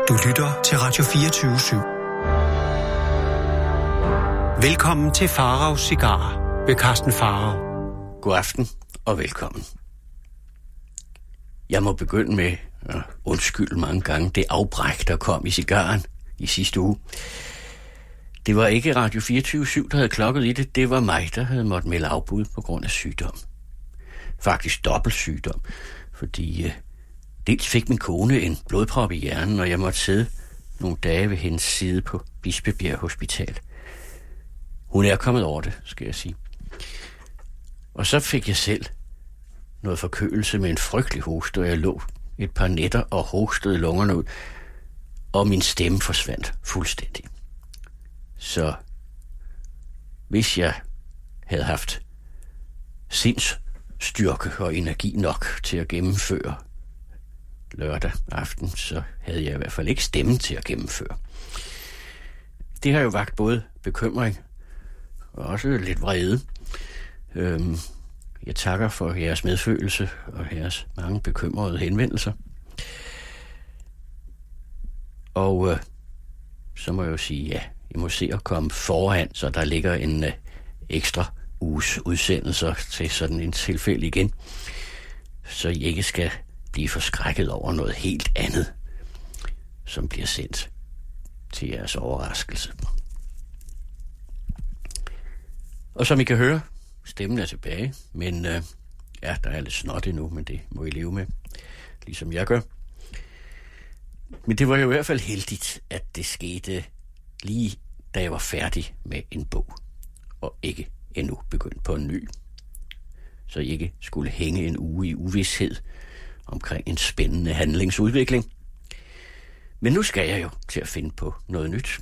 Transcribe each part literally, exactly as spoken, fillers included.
Du lytter til Radio fireogtyve syv. Velkommen til Faraos Cigarer ved Carsten Farao. God aften og velkommen. Jeg må begynde med at undskylde mange gange det afbræk, der kom i cigaren i sidste uge. Det var ikke Radio fireogtyve syv, der havde klokket i det. Det var mig, der havde måttet melde afbud på grund af sygdom. Faktisk dobbelt sygdom, fordi... Dels fik min kone en blodprop i hjernen, og jeg måtte sidde nogle dage ved hendes side på Bispebjerg Hospital. Hun er kommet over det, skal jeg sige. Og så fik jeg selv noget forkølelse med en frygtelig hoste, og jeg lå et par nætter og hostede lungerne ud, og min stemme forsvandt fuldstændig. Så hvis jeg havde haft sindsstyrke og energi nok til at gennemføre lørdag aften, så havde jeg i hvert fald ikke stemmen til at gennemføre. Det har jo vakt både bekymring og også lidt vrede. Øhm, jeg takker for jeres medfølelse og jeres mange bekymrede henvendelser. Og øh, så må jeg jo sige, ja, jeg må se at komme foran, så der ligger en øh, ekstra uges udsendelser til sådan en tilfælde igen, så I ikke skal blive forskrækket over noget helt andet, som bliver sendt til jeres overraskelse. Og som I kan høre, stemmen er tilbage, men øh, ja, der er lidt snot endnu, men det må I leve med, ligesom jeg gør. Men det var jo i hvert fald heldigt, at det skete lige da jeg var færdig med en bog, og ikke endnu begyndt på en ny, så I ikke skulle hænge en uge i uvished omkring en spændende handlingsudvikling. Men nu skal jeg jo til at finde på noget nyt.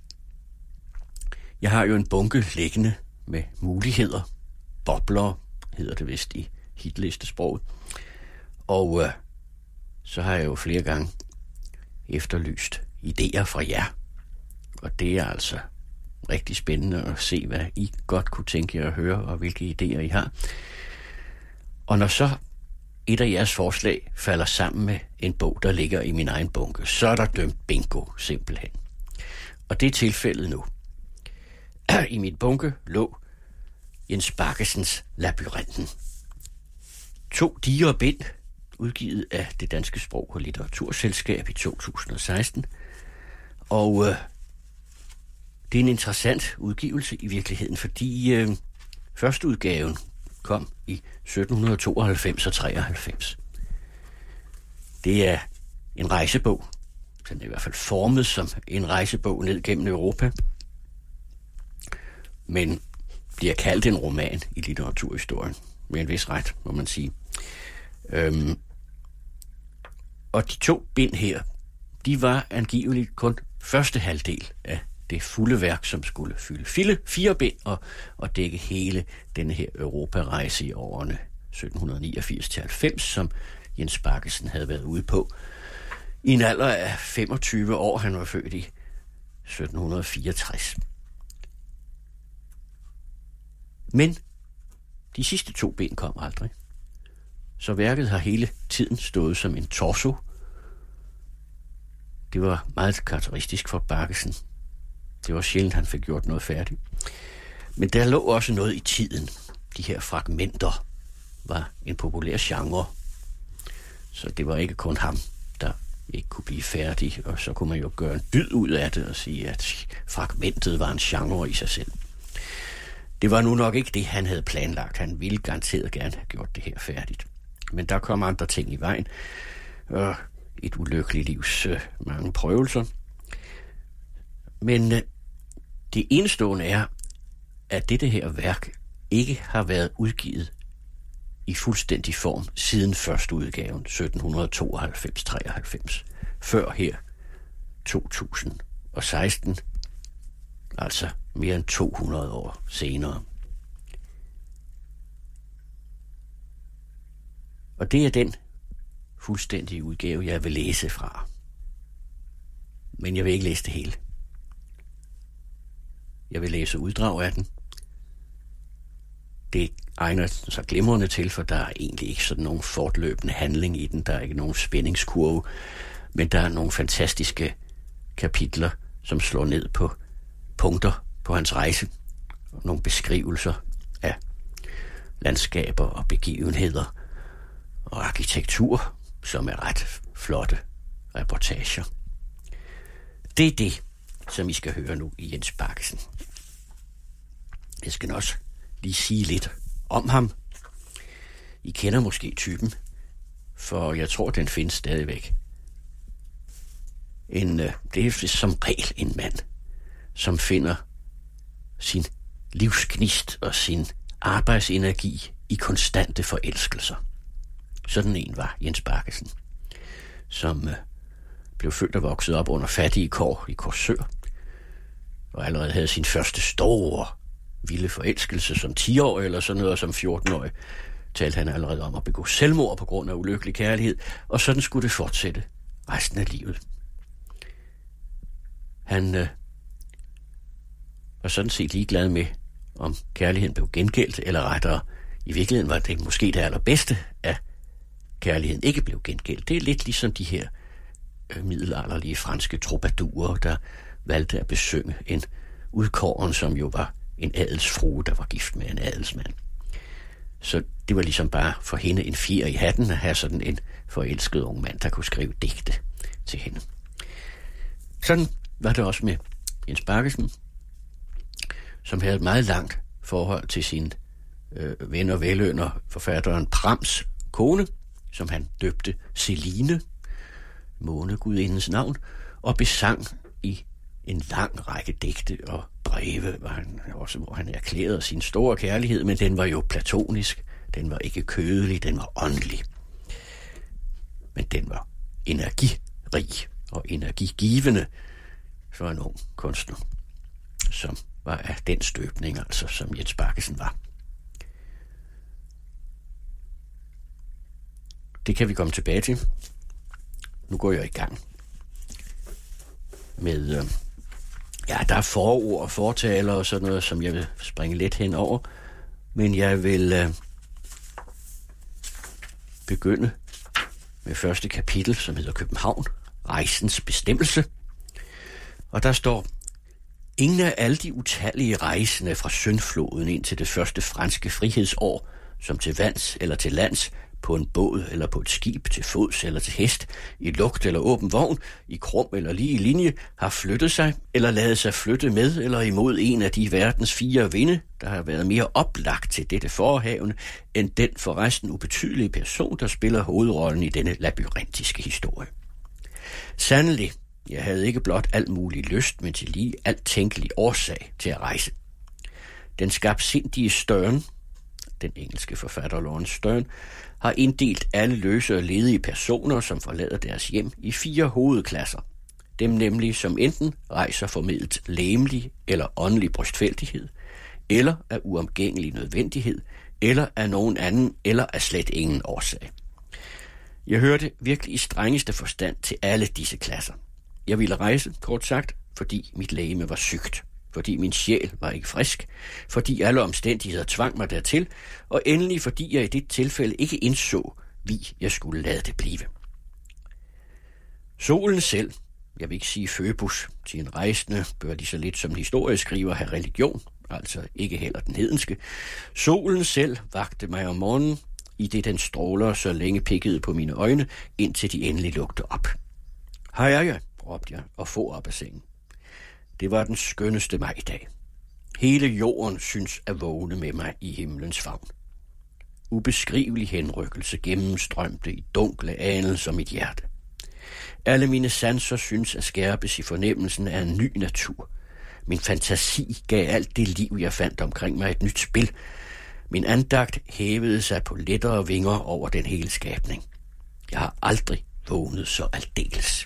Jeg har jo en bunke liggende med muligheder. Bobler hedder det vist i hitlistesproget. Og øh, så har jeg jo flere gange efterlyst idéer fra jer. Og det er altså rigtig spændende at se, hvad I godt kunne tænke jer at høre, og hvilke idéer I har. Og når så et af jeres forslag falder sammen med en bog, der ligger i min egen bunke, så er der dømt bingo, simpelthen. Og det er tilfældet nu. I mit bunke lå Jens Bakkesens Labyrinten. To digre bind, udgivet af Det Danske Sprog- og Litteraturselskab i to tusind og seksten. Og øh, det er en interessant udgivelse i virkeligheden, fordi øh, første udgaven kom i sytten tooghalvfems og treoghalvfems. Det er en rejsebog. Den er i hvert fald formet som en rejsebog ned gennem Europa, men bliver kaldt en roman i litteraturhistorien, med en vis ret, må man sige. Øhm, og de to bind her, de var angiveligt kun første halvdel af det fulde værk, som skulle fylde fire, fire bind og, og dække hele denne her Europa-rejse i årene sytten niogfirs til halvfems, som Jens Bakkesen havde været ude på i en alder af femogtyve år. Han var født i sytten fireogtres. Men de sidste to bind kom aldrig. Så værket har hele tiden stået som en torso. Det var meget karakteristisk for Bakkesen. Det var sjældent, han fik gjort noget færdigt. Men der lå også noget i tiden. De her fragmenter var en populær genre. Så det var ikke kun ham, der ikke kunne blive færdig. Og så kunne man jo gøre en dyd ud af det og sige, at fragmentet var en genre i sig selv. Det var nu nok ikke det, han havde planlagt. Han ville garanteret gerne have gjort det her færdigt. Men der kom andre ting i vejen. Og et ulykkeligt livs øh, mange prøvelser. Men øh, det enestående er, at dette her værk ikke har været udgivet i fuldstændig form siden første udgaven, sytten tooghalvfems til treoghalvfems. Før her, to tusind og seksten, altså mere end to hundrede år senere. Og det er den fuldstændige udgave, jeg vil læse fra. Men jeg vil ikke læse det hele. Jeg vil læse uddrag af den. Det egner sig glimrende til, for der er egentlig ikke sådan nogen fortløbende handling i den. Der er ikke nogen spændingskurve. Men der er nogle fantastiske kapitler, som slår ned på punkter på hans rejse. Nogle beskrivelser af landskaber og begivenheder og arkitektur, som er ret flotte reportager. Det er det, som I skal høre nu i Jens Baggesen. Jeg skal også lige sige lidt om ham. I kender måske typen, for jeg tror, den findes stadigvæk. En, det er som regel en mand, som finder sin livsgnist og sin arbejdsenergi i konstante forelskelser. Sådan en var Jens Baggesen, som øh, blev født og vokset op under fattige kår i Korsør, og allerede havde sin første store, vilde forelskelse som ti-årig eller sådan noget, og som fjorten-årig talte han allerede om at begå selvmord på grund af ulykkelig kærlighed, og sådan skulle det fortsætte resten af livet. Han øh, var sådan set ligeglad med, om kærligheden blev gengældt, eller rettere, i virkeligheden var det måske det allerbedste, at kærligheden ikke blev gengældt. Det er lidt ligesom de her øh, middelalderlige franske troubadourer, der valgte at besynge en udkåren, som jo var en adelsfrue, der var gift med en adelsmand. Så det var ligesom bare for hende en fjer i hatten at have sådan en forelsket ung mand, der kunne skrive digte til hende. Sådan var det også med Jens Baggesen, som havde et meget langt forhold til sin øh, ven og velønder, forfatteren Prams kone, som han døbte Celine, månegudindens navn, og besang i en lang række digte og breve, var han også, hvor han erklærede sin store kærlighed, men den var jo platonisk, den var ikke kødelig, den var åndelig. Men den var energirig og energigivende for en ung kunstner, som var af den støbning, altså som Jens Baggesen var. Det kan vi komme tilbage til. Nu går jeg i gang med, øh, ja, der er forord og fortaler og sådan noget, som jeg vil springe lidt hen over, men jeg vil øh, begynde med første kapitel, som hedder København, rejsens bestemmelse. Og der står: ingen af alle de utallige rejsende fra Syndfloden ind til det første franske frihedsår, som til vands eller til lands, på en båd eller på et skib, til fods eller til hest, i lugt eller åben vogn, i krum eller lige linje, har flyttet sig eller ladet sig flytte med eller imod en af de verdens fire vinde, der har været mere oplagt til dette forehavende, end den forresten ubetydelige person, der spiller hovedrollen i denne labyrintiske historie. Sandelig, jeg havde ikke blot alt mulig lyst, men til lige alt tænkelig årsag til at rejse. Den skabsindige Sterne, den engelske forfatter Laurence Sterne, har inddelt alle løse og ledige personer, som forlader deres hjem, i fire hovedklasser. Dem nemlig, som enten rejser formidlet lægemlig eller åndelig brystfældighed, eller af uomgængelig nødvendighed, eller af nogen anden, eller af slet ingen årsag. Jeg hørte virkelig i strengeste forstand til alle disse klasser. Jeg ville rejse, kort sagt, fordi mit legeme var sygt, fordi min sjæl var ikke frisk, fordi alle omstændigheder tvang mig dertil, og endelig fordi jeg i det tilfælde ikke indså, wie jeg skulle lade det blive. Solen selv, jeg vil ikke sige Føbus, til en rejsende bør lige så lidt som historieskriver have religion, altså ikke heller den hedenske. Solen selv vagte mig om morgenen, i det den stråler så længe pikkede på mine øjne, indtil de endelig lugte op. Hej, hej, råbte jeg og få op af sengen. Det var den skønneste majdag. Hele jorden synes at vågne med mig i himlens favn. Ubeskrivelig henrykkelse gennemstrømte i dunkle anelser mit hjerte. Alle mine sanser synes at skærpes i fornemmelsen af en ny natur. Min fantasi gav alt det liv, jeg fandt omkring mig, et nyt spil. Min andagt hævede sig på lettere vinger over den hele skabning. Jeg har aldrig vågnet så aldeles.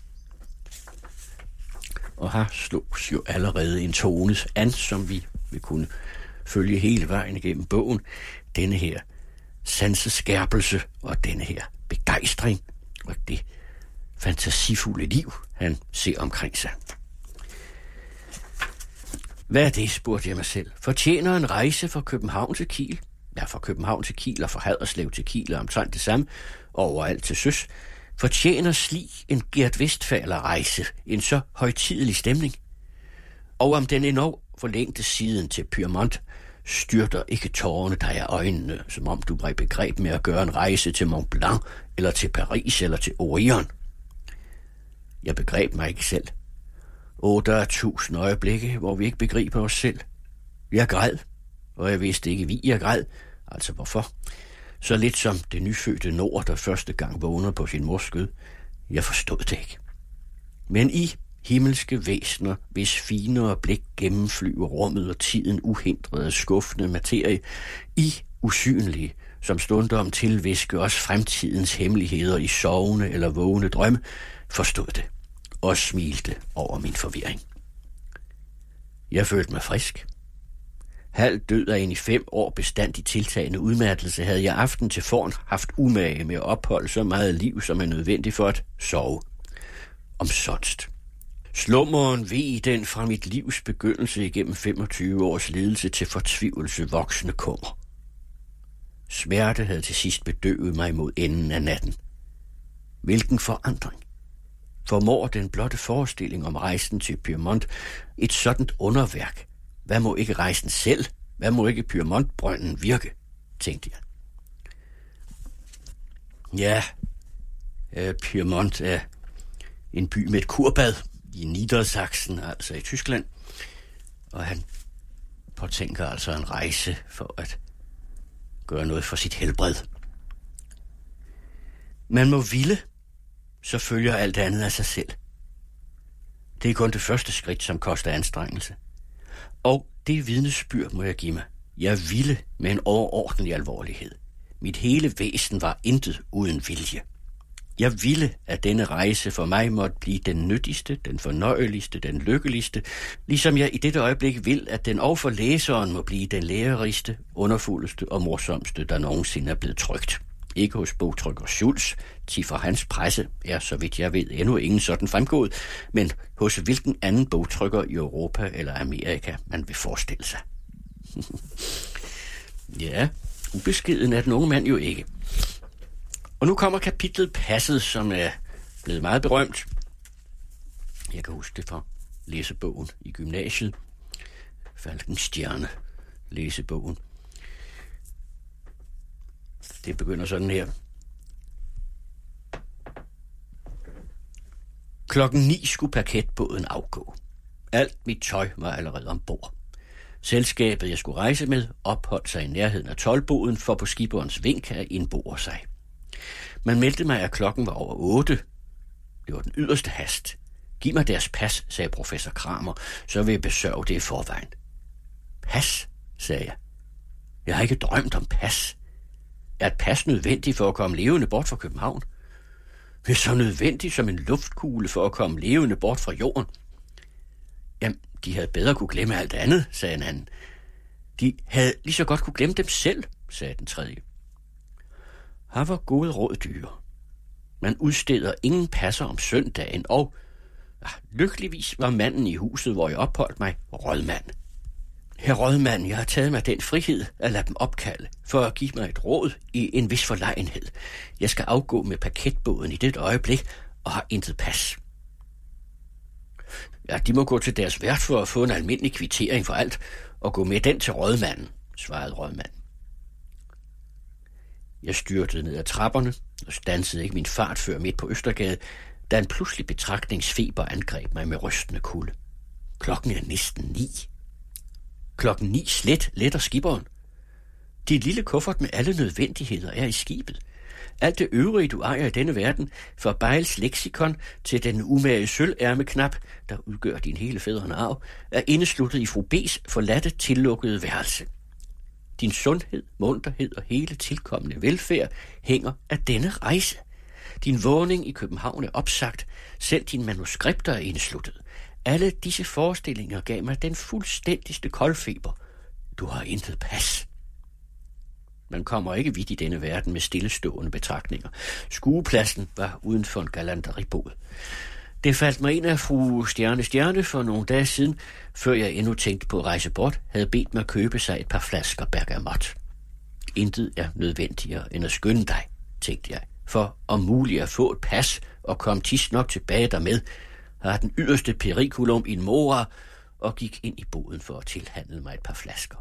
Og her slogs jo allerede en tones an, som vi vil kunne følge hele vejen igennem bogen. Denne her sanseskærpelse og denne her begejstring og det fantasifulde liv, han ser omkring sig. Hvad er det, spurgte jeg mig selv. Fortjener en rejse fra København til Kiel? Ja, fra København til Kiel og fra Haderslev til Kiel er omtrent det samme, og overalt til søs. Fortjener slig en Gert Westphaler rejse en så højtidelig stemning? Og om den endnu forlængte siden til Pyrmont styrter ikke tårerne dig af øjnene, som om du var i begreb med at gøre en rejse til Mont Blanc, eller til Paris, eller til Orion. Jeg begreb mig ikke selv. Åh, der er tusind øjeblikke, hvor vi ikke begriber os selv. Jeg græd, og jeg vidste ikke, vi jeg græd. Altså hvorfor? Så lidt som det nyfødte Nord, der første gang vågner på sin mors skød. Jeg forstod det ikke. Men I, himmelske væsener, hvis finere blik gennemflyver rummet og tiden uhindrede skuffende materie, I, usynlige, som stundom tilviske os fremtidens hemmeligheder i sovende eller vågne drømme, forstod det og smilte over min forvirring. Jeg følte mig frisk. Halv død af en i fem år bestandig tiltagende udmattelse havde jeg aften til forn haft umage med at opholde så meget liv, som er nødvendigt for at sove. Omsonst. Slummeren ved den fra mit livs begyndelse igennem femogtyve års lidelse til fortvivlelse voksende kummer. Smerte havde til sidst bedøvet mig mod enden af natten. Hvilken forandring? Formår den blotte forestilling om rejsen til Pyrmont et sådant underværk? Hvad må ikke rejsen selv? Hvad må ikke Pyrmontbrønden virke? Tænkte jeg. Ja, øh, Pyrmont er en by med et kurbad i Niedersachsen, altså i Tyskland. Og han påtænker altså en rejse for at gøre noget for sit helbred. Man må ville, så følger alt andet af sig selv. Det er kun det første skridt, som koster anstrengelse. Og det vidnesbyrd må jeg give mig. Jeg ville med en overordentlig alvorlighed. Mit hele væsen var intet uden vilje. Jeg ville, at denne rejse for mig måtte blive den nyttigste, den fornøjeligste, den lykkeligste, ligesom jeg i dette øjeblik vil, at den også for læseren må blive den lærerigste, underfuldeste og morsomste, der nogensinde er blevet trykt. Ikke hos bogtrykker Schulz, til for hans presse er, så vidt jeg ved, endnu ingen sådan fremgået, men hos hvilken anden bogtrykker i Europa eller Amerika man vil forestille sig. Ja, ubeskeden er den unge mand jo ikke. Og nu kommer kapitlet Passet, som er blevet meget berømt. Jeg kan huske det fra læsebogen i gymnasiet. Falkenstjerne, læsebogen. Det begynder sådan her. Klokken ni skulle parketbåden afgå. Alt mit tøj var allerede ombord. Selskabet, jeg skulle rejse med, opholdt sig i nærheden af toldboden for på skipperens vink at indborde sig. Man meldte mig, at klokken var over otte. Det var den yderste hast. Giv mig deres pas, sagde professor Kramer, så vil jeg besørge det i forvejen. Pas, sagde jeg. Jeg har ikke drømt om pas. Er et pas nødvendigt for at komme levende bort fra København? Det er så nødvendigt som en luftkugle for at komme levende bort fra jorden. Jamen, de havde bedre kunne glemme alt andet, sagde en anden. De havde lige så godt kunne glemme dem selv, sagde den tredje. Her var gode råd dyre. Man udsteder ingen passer om søndagen, og ah, lykkeligvis var manden i huset, hvor jeg opholdt mig, rådmand. Herr rådmand, jeg har taget mig den frihed at lade dem opkalde, for at give mig et råd i en vis forlegenhed. Jeg skal afgå med parketbåden i det øjeblik, og har intet pas. Ja, de må gå til deres vært for at få en almindelig kvittering for alt, og gå med den til rådmanden, svarede rådmanden. Jeg styrtede ned ad trapperne og standsede ikke min fart før midt på Østergade, da en pludselig betragtningsfeber angreb mig med rystende kulde. Klokken er næsten ni. Klokken ni slet letter skipperen. Dit lille kuffert med alle nødvendigheder er i skibet. Alt det øvrige, du ejer i denne verden, fra Bejls leksikon til den umage sølværmeknap, der udgør din hele fædrende arv, er indesluttet i fru B's forladte tillukkede værelse. Din sundhed, munterhed og hele tilkommende velfærd hænger af denne rejse. Din vågning i København er opsagt, selv dine manuskripter er indesluttet. Alle disse forestillinger gav mig den fuldstændigste koldfeber. Du har intet pas. Man kommer ikke vidt i denne verden med stillestående betragtninger. Skuepladsen var uden for en galanteribod. Det faldt mig ind af fru Stjerne Stjerne for nogle dage siden, før jeg endnu tænkte på at rejse bort, havde bedt mig købe sig et par flasker bergamot. Intet er nødvendigere end at skynde dig, tænkte jeg, for om muligt at få et pas og komme tids nok tilbage dermed, har den yderste periculum in mora og gik ind i boden for at tilhandle mig et par flasker.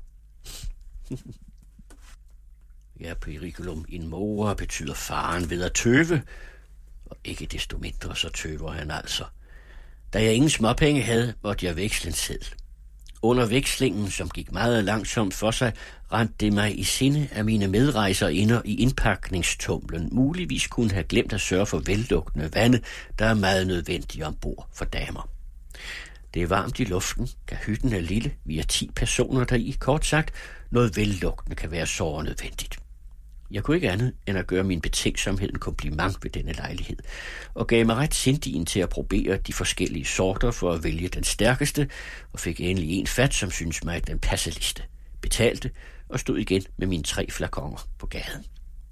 Ja, periculum in mora betyder faren ved at tøve, og ikke desto mindre så tøver han altså. Da jeg ingen småpenge havde, måtte jeg veksle en seddel. Under vekslingen, som gik meget langsomt for sig, rendte det mig i sinde, at mine medrejserinder i indpakningstumlen muligvis kunne have glemt at sørge for vellugtende vande, der er meget nødvendige ombord for damer. Det er varmt i luften, kahytten er lille, vi er ti personer deri, kort sagt, noget vellugtende kan være så nødvendigt. Jeg kunne ikke andet end at gøre min betænksomhed en kompliment ved denne lejlighed, og gav mig ret sindigen til at probere de forskellige sorter for at vælge den stærkeste, og fik endelig en fat, som synes mig den passeligste. Betalte og stod igen med mine tre flakoner på gaden.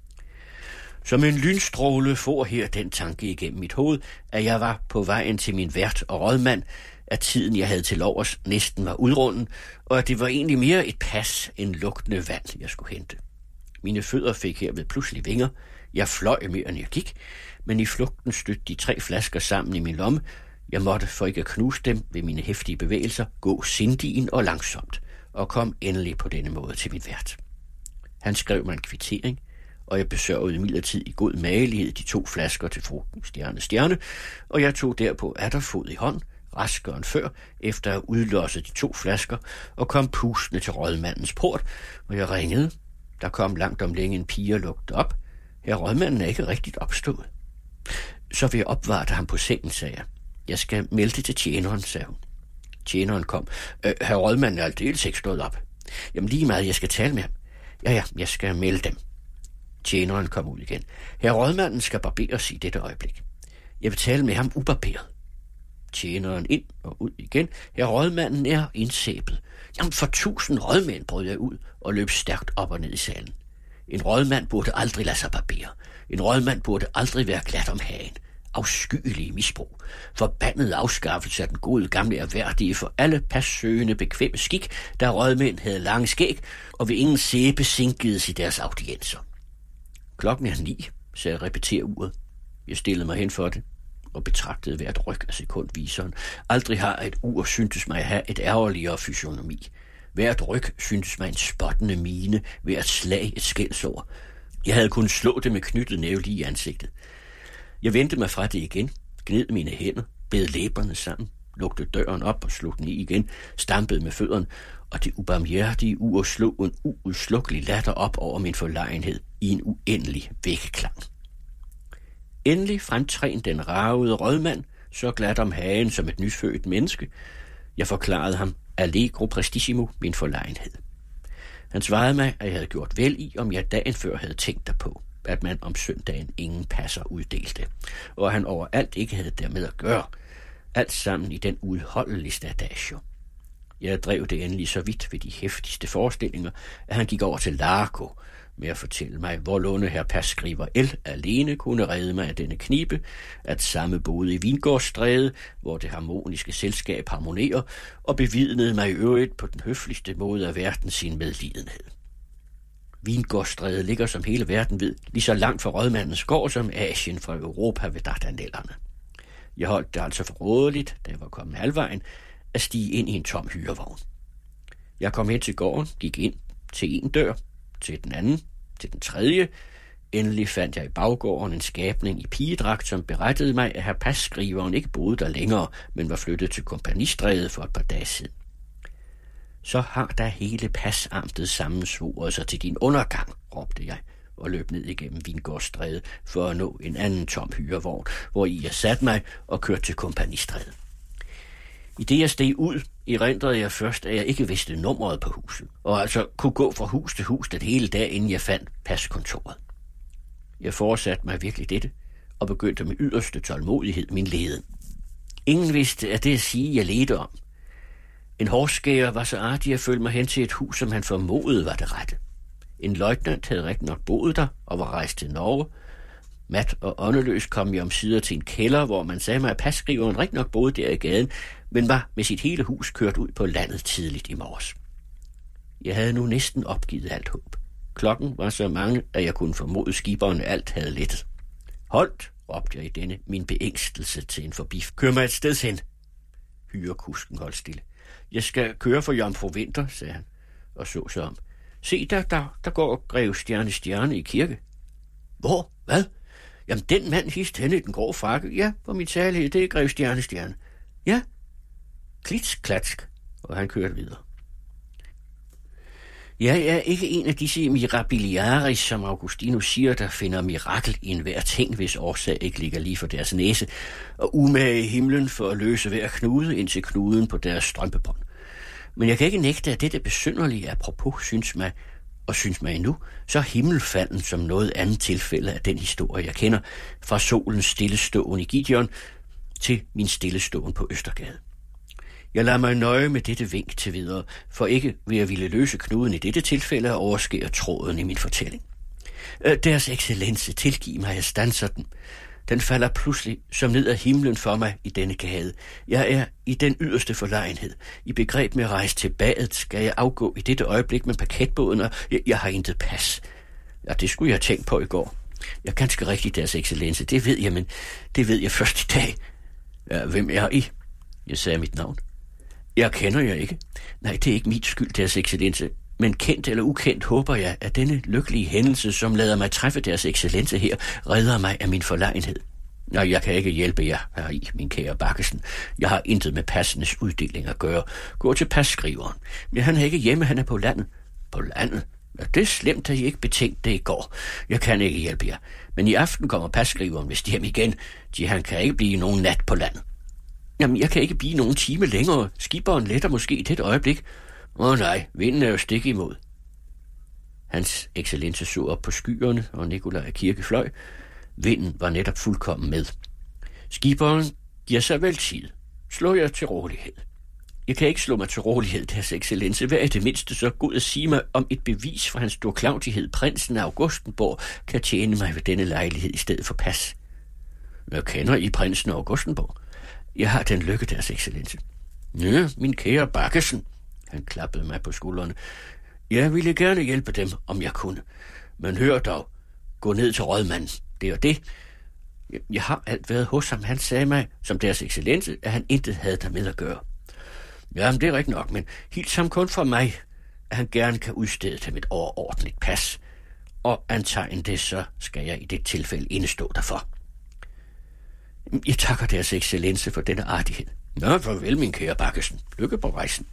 Som en lynstråle får her den tanke igennem mit hoved, at jeg var på vejen til min vært og rådmand, at tiden jeg havde til overs næsten var udrunden, og at det var egentlig mere et pas end lugtende vand, jeg skulle hente. Mine fødder fik herved pludselig vinger. Jeg fløj mere, end jeg gik, men i flugten stødte de tre flasker sammen i min lomme. Jeg måtte, for ikke at knuse dem ved mine heftige bevægelser, gå sindigen og langsomt, og kom endelig på denne måde til min vært. Han skrev mig en kvittering, og jeg besørgede imidlertid i god magelighed de to flasker til fru Stjerne Stjerne, og jeg tog derpå atterfod i hånd, raskere end før, efter at have udlosset de to flasker, og kom pustende til rådmandens port, hvor jeg ringede. Der kom langt om længe en pige og lugte op. Herr rådmanden er ikke rigtigt opstået. Så vil jeg opvarte ham på sengen, sagde jeg. Jeg skal melde det til tjeneren, sagde hun. Tjeneren kom. Øh, herr rådmanden er aldeles ikke stået op. Jamen lige meget, jeg skal tale med ham. Ja, ja, jeg skal melde dem. Tjeneren kom ud igen. Herr rådmanden skal barberes i dette øjeblik. Jeg vil tale med ham ubarberet. Tjeneren ind og ud igen. Herr rådmanden er indsæbet. Jamen for tusind rådmænd brød jeg ud og løb stærkt op og ned i salen. En rådmand burde aldrig lade sig barbere. En rådmand burde aldrig være glat om hagen. Afskyelige misbrug. Forbandet afskaffelse af den gode gamle erhverdige for alle passøgende bekvemme skik, der rådmænd havde lange skæg, og ved ingen sæbe sinkedes i deres audienser. Klokken er ni, så jeg repeterer uret. Jeg stillede mig hen for det og betragtede hvert ryg af sekundviseren. Aldrig har et ur syntes mig at have et ærgerligere fysionomi. Hvert ryg syntes mig en spottende mine, hvert slag et skældsord. Jeg havde kunnet slå det med knyttet næve lige i ansigtet. Jeg vendte mig fra det igen, gned mine hænder, bed læberne sammen, lukkede døren op og slog den i igen, stampede med fødderne, og det ubarmhjertige ur slog en uudslukkelig latter op over min forlegenhed i en uendelig vækkeklang. Endelig fremtræn den ravede rådmand, så glat om hagen som et nyfødt menneske. Jeg forklarede ham allegro prestissimo min forlegenhed. Han svarede mig, at jeg havde gjort vel i, om jeg dagen før havde tænkt derpå, at man om søndagen ingen passer uddelte, og han overalt ikke havde dermed at gøre. Alt sammen i den udholdeligste adagio. Jeg drev det endelig så vidt ved de heftigste forestillinger, at han gik over til Largo med at fortælle mig, hvorlunde herr passkriver L. alene kunne redde mig af denne knibe, at samme boede i Vingårdsstræde, hvor det harmoniske selskab harmonerer, og bevidnede mig i øvrigt på den høfligste måde af verden sin medlidenhed. Vingårdsstræde ligger, som hele verden ved, lige så langt fra rådmandens gård som Asien fra Europa ved Dardanellerne. Jeg holdt det altså for rådeligt, da jeg var kommet halvvejen, at stige ind i en tom hyrevogn. Jeg kom hen til gården, gik ind til en dør, til den anden, til den tredje. Endelig fandt jeg i baggården en skabning i pigedragt, som berettede mig, at herr passkriveren ikke boede der længere, men var flyttet til Kompanistræde for et par dage siden. Så har der hele passamtet sammensvoret sig til din undergang, råbte jeg, og løb ned igennem Vingårdsstræde for at nå en anden tom hyrevogn, hvor i jeg satte mig og kørte til Kompanistræde. I det jeg steg ud, erindrede jeg først, at jeg ikke vidste nummeret på huset, og altså kunne gå fra hus til hus den hele dag, inden jeg fandt paskontoret. Jeg fortsatte mig virkelig dette, og begyndte med yderste tålmodighed min leden. Ingen vidste, at det at sige, jeg ledte om. En hårskærer var så artig at følge mig hen til et hus, som han formodede var det rette. En løjtnant havde rigtig nok boet der og var rejst til Norge. Mat og åndeløs kom jeg omsider til en kælder, hvor man sagde mig, at passkriveren rigtig nok boede der i gaden, men var med sit hele hus kørt ud på landet tidligt i morges. Jeg havde nu næsten opgivet alt håb. Klokken var så mange, at jeg kunne formode, skiberne alt havde lettet. Holdt, råbte jeg i denne min beængstelse til en forbif. Kør mig et sted hen. Hyrekusken holdt stille. Jeg skal køre for Jomfru Vinter, sagde han, og så sig om. Se, der, der, der går Greve Stjerne Stjerne i kirke. Hvor? Hvad? Jamen, den mand hist henne i den grå frakke. Ja, hvor min særlighed, det er Greve Stjerne Stjerne. Ja. Klits, klatsk. Og han kørte videre. Jeg er ikke en af disse mirabiliaris, som Augustinus siger, der finder mirakel i enhver ting, hvis årsag ikke ligger lige for deres næse, og umage i himlen for at løse hver knude indtil knuden på deres strømpebånd. Men jeg kan ikke nægte, at dette besynderlige apropos synes mig, og synes mig endnu, så himmelfalden som noget andet tilfælde af den historie, jeg kender, fra solens stilleståen i Gideon til min stilleståen på Østergade. Jeg lader mig nøje med dette vink til videre, for ikke ved at ville løse knuden i dette tilfælde og overskære tråden i min fortælling. Deres excellence, tilgiv mig, jeg standser den. Den falder pludselig som ned af himlen for mig i denne gade. Jeg er i den yderste forlegenhed. I begreb med at rejse til badet skal jeg afgå i dette øjeblik med paketbåden, og jeg, jeg har intet pas. Ja, det skulle jeg have tænkt på i går. Jeg er ganske rigtig, deres excellence, det ved jeg, men det ved jeg først i dag. Ja, hvem er I? Jeg sagde mit navn. Jeg kender jer ikke. Nej, det er ikke mit skyld, deres excellence. Men kendt eller ukendt håber jeg, at denne lykkelige hændelse, som lader mig træffe deres excellence her, redder mig af min forlegenhed. Nej, jeg kan ikke hjælpe jer heri, min kære Bakkesen. Jeg har intet med passenes uddeling at gøre. Gå til passkriveren. Men han er ikke hjemme, han er på landet. På landet? Ja, det er slemt, at I ikke betænkte det i går. Jeg kan ikke hjælpe jer. Men i aften kommer passkriveren vist hjem igen. De han kan ikke blive nogen nat på landet. Jamen, jeg kan ikke blive nogen time længere. Skiberen letter måske i det øjeblik. Åh oh, nej, vinden er jo stik imod. Hans excellence så op på skyerne, og Nikolaj Kirke fløj. Vinden var netop fuldkommen med. Skiberen giver sig vel tid. Slå jer til rolighed. Jeg kan ikke slå mig til rolighed, deres excellence. Hvad er det mindste så god at sige mig om et bevis for hans storklaudighed? Prinsen af Augustenborg kan tjene mig ved denne lejlighed i stedet for pas. Jeg kender I prinsen af Augustenborg? Jeg har den lykke, deres excellence. Ja, min kære Bakkesen. Han klappede mig på skuldrene. Jeg ville gerne hjælpe dem, om jeg kunne. Men hør dog, gå ned til rådmanden. Det er det. Jeg, jeg har alt været hos ham. Han sagde mig, som deres excellence, at han intet havde der med at gøre. Jamen, det er rigtigt nok, men hils ham kun fra mig, at han gerne kan udstede dem et overordentligt pas. Og antegn det, så skal jeg i det tilfælde indestå derfor. Jeg takker deres excellence for denne artighed. Nå, farvel, min kære Bakkesen. Lykke på rejsen.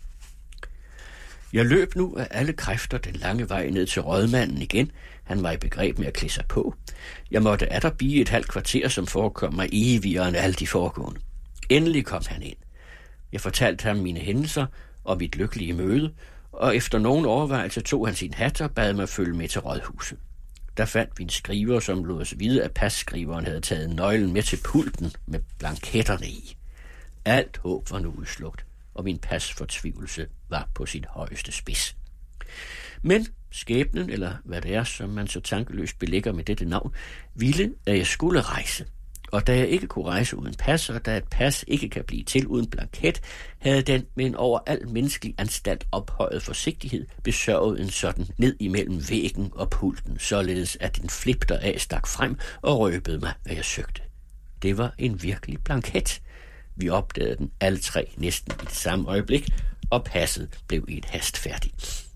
Jeg løb nu af alle kræfter den lange vej ned til rådmanden igen. Han var i begreb med at klæde sig på. Jeg måtte atter bie et halvt kvarter, som forekom mig evigere end alle de foregående. Endelig kom han ind. Jeg fortalte ham mine hændelser og mit lykkelige møde, og efter nogen overvejelse tog han sin hat og bad mig følge med til rådhuset. Der fandt vi en skriver, som lod os vide, at passkriveren havde taget nøglen med til pulten med blanketterne i. Alt håb var nu udslugt, og min pasfortvivlelse var på sin højeste spids. Men skæbnen, eller hvad det er, som man så tankeløst belægger med dette navn, ville, at jeg skulle rejse. Og da jeg ikke kunne rejse uden pas, og da et pas ikke kan blive til uden blanket, havde den med en over al menneskelig anstalt ophøjet forsigtighed besørget en sådan ned imellem væggen og pulten, således at den flip deraf stak frem og røbede mig, hvad jeg søgte. Det var en virkelig blanket. Vi opdagede den alle tre næsten i det samme øjeblik, og passet blev i et hast færdig.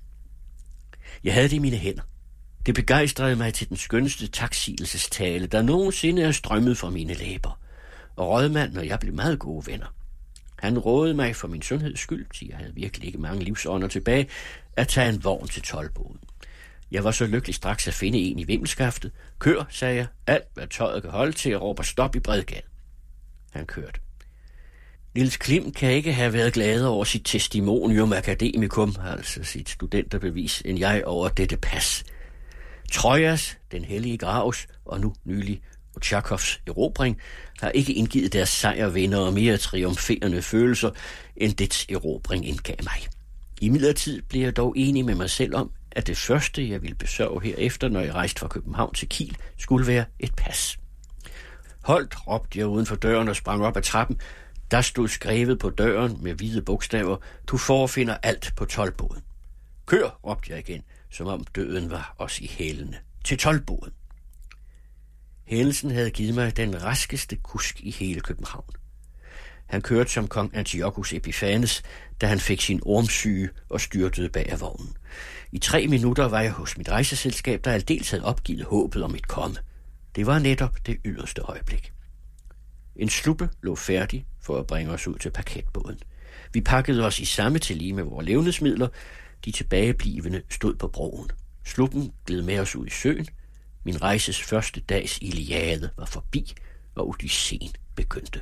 Jeg havde det i mine hænder. Det begejstrede mig til den skønneste taksigelsestale, der nogensinde er strømmet fra mine læber. Og rådmanden og jeg blev meget gode venner. Han rådede mig for min sundheds skyld, så jeg havde virkelig ikke mange livsånder tilbage, at tage en vogn til toldboden. Jeg var så lykkelig straks at finde en i vimmelskaftet. Kør, sagde jeg, alt hvad tøjet kan holde til, at råbe stop i Bredgade. Han kørte. Niels Klim kan ikke have været gladere over sit testimonium academicum, altså sit studenterbevis, end jeg over dette pas. Trojas, den hellige Gravs og nu nylig Ochakovs erobring har ikke indgivet deres sejrvinder og mere triumferende følelser, end dets erobring indgav mig. Imidlertid blev jeg dog enig med mig selv om, at det første, jeg ville besørge herefter, når jeg rejste fra København til Kiel, skulle være et pas. Holdt, råbte jeg uden for døren og sprang op ad trappen. Der stod skrevet på døren med hvide bogstaver, du forefinder alt på toldboden. Kør, råbte jeg igen, som om døden var os i hælene. Til toldboden. Hændelsen havde givet mig den raskeste kusk i hele København. Han kørte som kong Antiochus Epiphanes, da han fik sin ormsyge og styrtede bag af vognen. I tre minutter var jeg hos mit rejseselskab, der aldeles havde opgivet håbet om mit komme. Det var netop det yderste øjeblik. En sluppe lå færdig for at bringe os ud til parketbåden. Vi pakkede os i samme til lige med vores levnedsmidler. De tilbageblivende stod på broen. Sluppen gled med os ud i søen. Min rejses første dags Iliade var forbi, og Odysseen begyndte.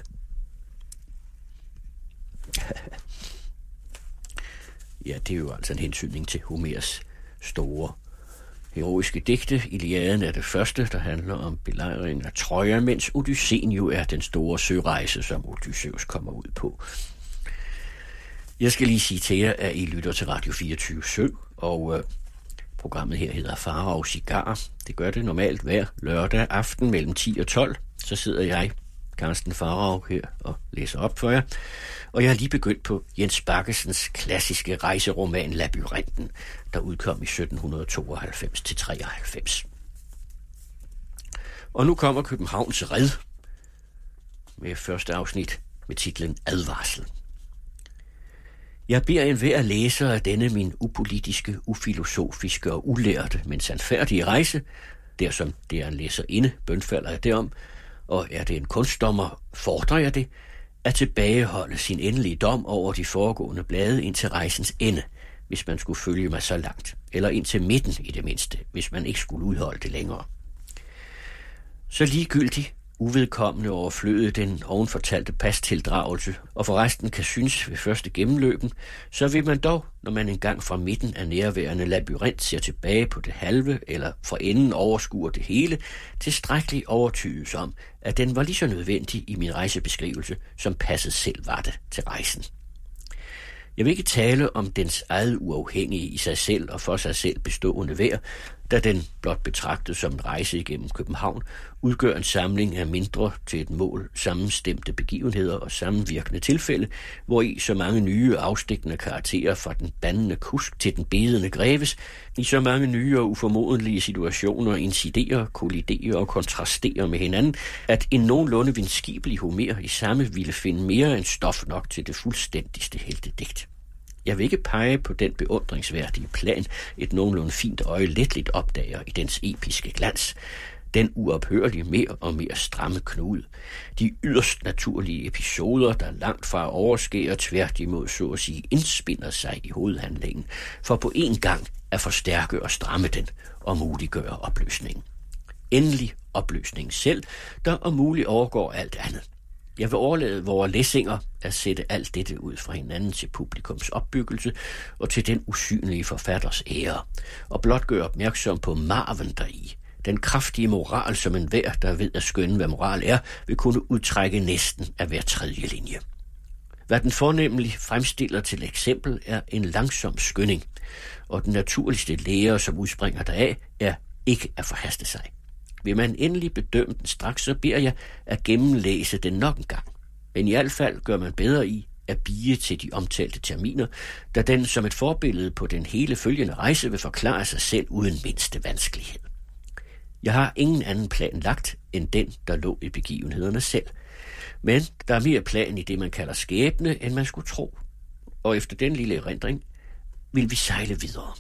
Ja, det er jo altså en hensynning til Homers store heroiske digte. Iliaden er det første, der handler om belejringen af Troja, mens Odysseen jo er den store sørejse, som Odysseus kommer ud på. Jeg skal lige sige til jer, at I lytter til Radio fireogtyve Sø, og øh, programmet her hedder Farao Cigar. Det gør det normalt hver lørdag aften mellem ti og tolv. Så sidder jeg, Carsten Farao, her og læser op for jer. Og jeg har lige begyndt på Jens Bakkesens klassiske rejseroman Labyrinten, der udkom i sytten tooghalvfems til treoghalvfems. Og nu kommer Københavns Red med første afsnit med titlen Advarsel. Jeg beder enhver læser af denne min upolitiske, ufilosofiske og ulærte, men sandfærdige rejse, der som det er en læserinde, bønfalder jeg derom, og er det en kunstdommer, fordrer jeg det, at tilbageholde sin endelige dom over de foregående blade indtil rejsens ende, hvis man skulle følge mig så langt, eller indtil midten i det mindste, hvis man ikke skulle udholde det længere. Så ligegyldigt, uvedkommende overflødet den ovenfortalte pastildragelse, og forresten kan synes ved første gennemløben, så vil man dog, når man engang fra midten af nærværende labyrint ser tilbage på det halve, eller for enden overskuer det hele, tilstrækkeligt overtydes om, at den var lige så nødvendig i min rejsebeskrivelse, som passet selv var det til rejsen. Jeg vil ikke tale om dens eget uafhængige i sig selv og for sig selv bestående værd, da den, blot betragtet som en rejse igennem København, udgør en samling af mindre til et mål sammenstemte begivenheder og sammenvirkende tilfælde, hvori så mange nye afstikkende karakterer fra den bandende kusk til den bedende greves, i så mange nye og uformodelige situationer inciderer, kolliderer og kontrasterer med hinanden, at en nogenlunde venskibelig Homer i samme ville finde mere end stof nok til det fuldstændigste heltedigt. Jeg vil ikke pege på den beundringsværdige plan, et nogenlunde fint øje letligt opdager i dens episke glans, den uophørlige mere og mere stramme knude, de yderst naturlige episoder, der langt fra overskærer tværtimod så at sige indspinder sig i hovedhandlingen, for på en gang at forstærke og stramme den og muliggøre opløsningen. Endelig opløsningen selv, der om muligt overgår alt andet. Jeg vil overlade vore læsinger at sætte alt dette ud fra hinanden til publikums opbyggelse og til den usynlige forfatters ære, og blot gøre opmærksom på marven deri, den kraftige moral, som enhver, der ved at skønne, hvad moral er, vil kunne udtrække næsten af hver tredje linje. Hvad den fornemmelig fremstiller til eksempel, er en langsom skønning, og den naturligste lære, som udspringer deraf, er ikke at forhaste sig. Vil man endelig bedømme den straks, så beder jeg at gennemlæse den nok en gang. Men i hvert fald gør man bedre i at bie til de omtalte terminer, da den som et forbillede på den hele følgende rejse vil forklare sig selv uden mindste vanskelighed. Jeg har ingen anden plan lagt end den, der lå i begivenhederne selv. Men der er mere plan i det, man kalder skæbne, end man skulle tro. Og efter den lille erindring vil vi sejle videre.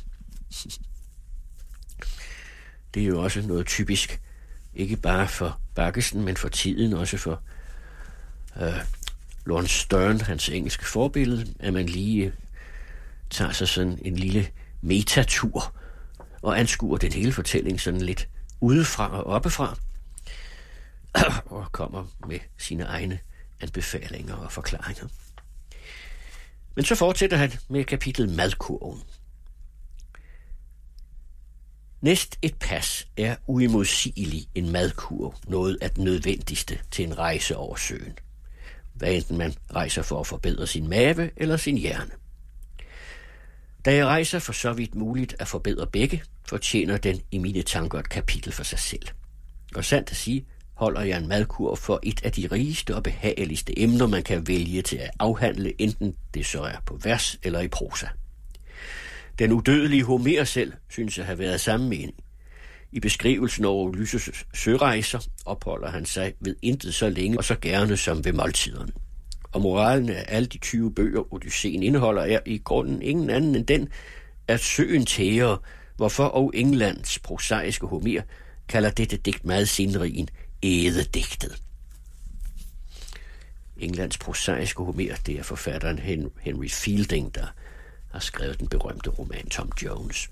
Det er jo også noget typisk, ikke bare for Bakkesen, men for tiden også for øh, Lawrence Stern, hans engelske forbillede, at man lige tager sig sådan en lille metatur og anskuer den hele fortælling sådan lidt udefra og oppefra, og kommer med sine egne anbefalinger og forklaringer. Men så fortsætter han med kapitlet Madkurven. Næst et pas er uimodsigelig en madkurv noget af det nødvendigste til en rejse over søen. Hvad enten man rejser for at forbedre sin mave eller sin hjerne. Da jeg rejser for så vidt muligt at forbedre begge, fortjener den i mine tanker et kapitel for sig selv. Og sandt at sige, holder jeg en madkurv for et af de rigeste og behageligste emner, man kan vælge til at afhandle, enten det så er på vers eller i prosa. Den udødelige Homer selv synes at have været samme mening. I beskrivelsen over Ulysses sørejser opholder han sig ved intet så længe og så gerne som ved måltiderne. Og moralen af alle de tyve bøger, Odysseen indeholder, er i grunden ingen anden end den, at søen tærer, hvorfor og Englands prosaiske Homer kalder dette digt meget sindrigen ædedigtet. Englands prosaiske Homer, det er forfatteren Henry Fielding, der har skrevet den berømte roman Tom Jones.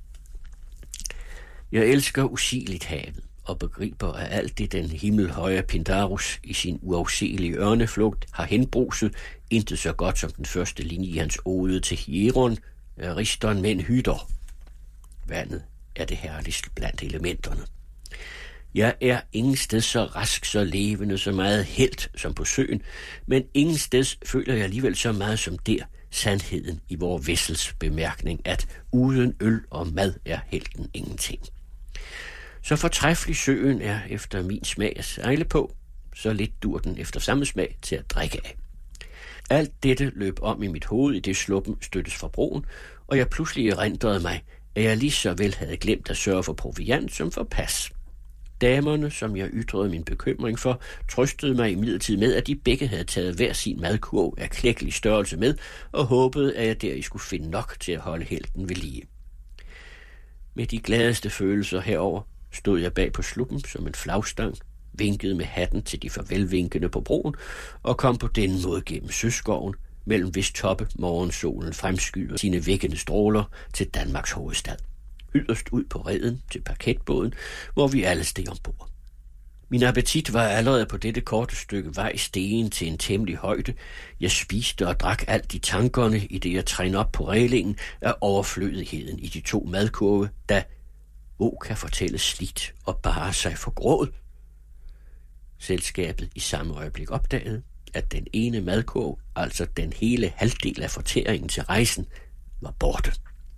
Jeg elsker usigeligt havet og begriber, at alt det den himmelhøje Pindarus i sin uafselige ørneflugt har henbruset, intet så godt som den første linje i hans ode til Hieron, Ariston men hyder. Vandet er det herligste blandt elementerne. Jeg er ingen sted så rask, så levende, så meget helt som på søen, men ingen sted føler jeg alligevel så meget som der, sandheden i vor vessels bemærkning, at uden øl og mad er helten ingenting. Så fortræffelig søen er efter min smag at sejle på, så lidt dur den efter samme smag til at drikke af. Alt dette løb om i mit hoved, i det sluppen støttes fra broen, og jeg pludselig erindrede mig, at jeg lige så vel havde glemt at sørge for proviant som for pas. Damerne, som jeg ytrede min bekymring for, trøstede mig imidlertid med, at de begge havde taget hver sin madkurv af klækkelig størrelse med, og håbede, at jeg deri skulle finde nok til at holde helten ved lige. Med de gladeste følelser herover stod jeg bag på sluppen som en flagstang, vinkede med hatten til de farvelvinkende på broen, og kom på denne måde gennem søskoven, mellem hvis toppe morgensolen fremskyder sine vækkende stråler til Danmarks hovedstad. Yderst ud på reden til parketbåden, hvor vi alle steg ombord. Min appetit var allerede på dette korte stykke vej stegen til en temmelig højde. Jeg spiste og drak alt i tankerne, i det jeg trænede op på reglingen af overflødigheden i de to madkurve, da O kan fortælle slidt og bare sig for gråd. Selskabet i samme øjeblik opdagede, at den ene madkurv, altså den hele halvdel af fortæringen til rejsen, var borte.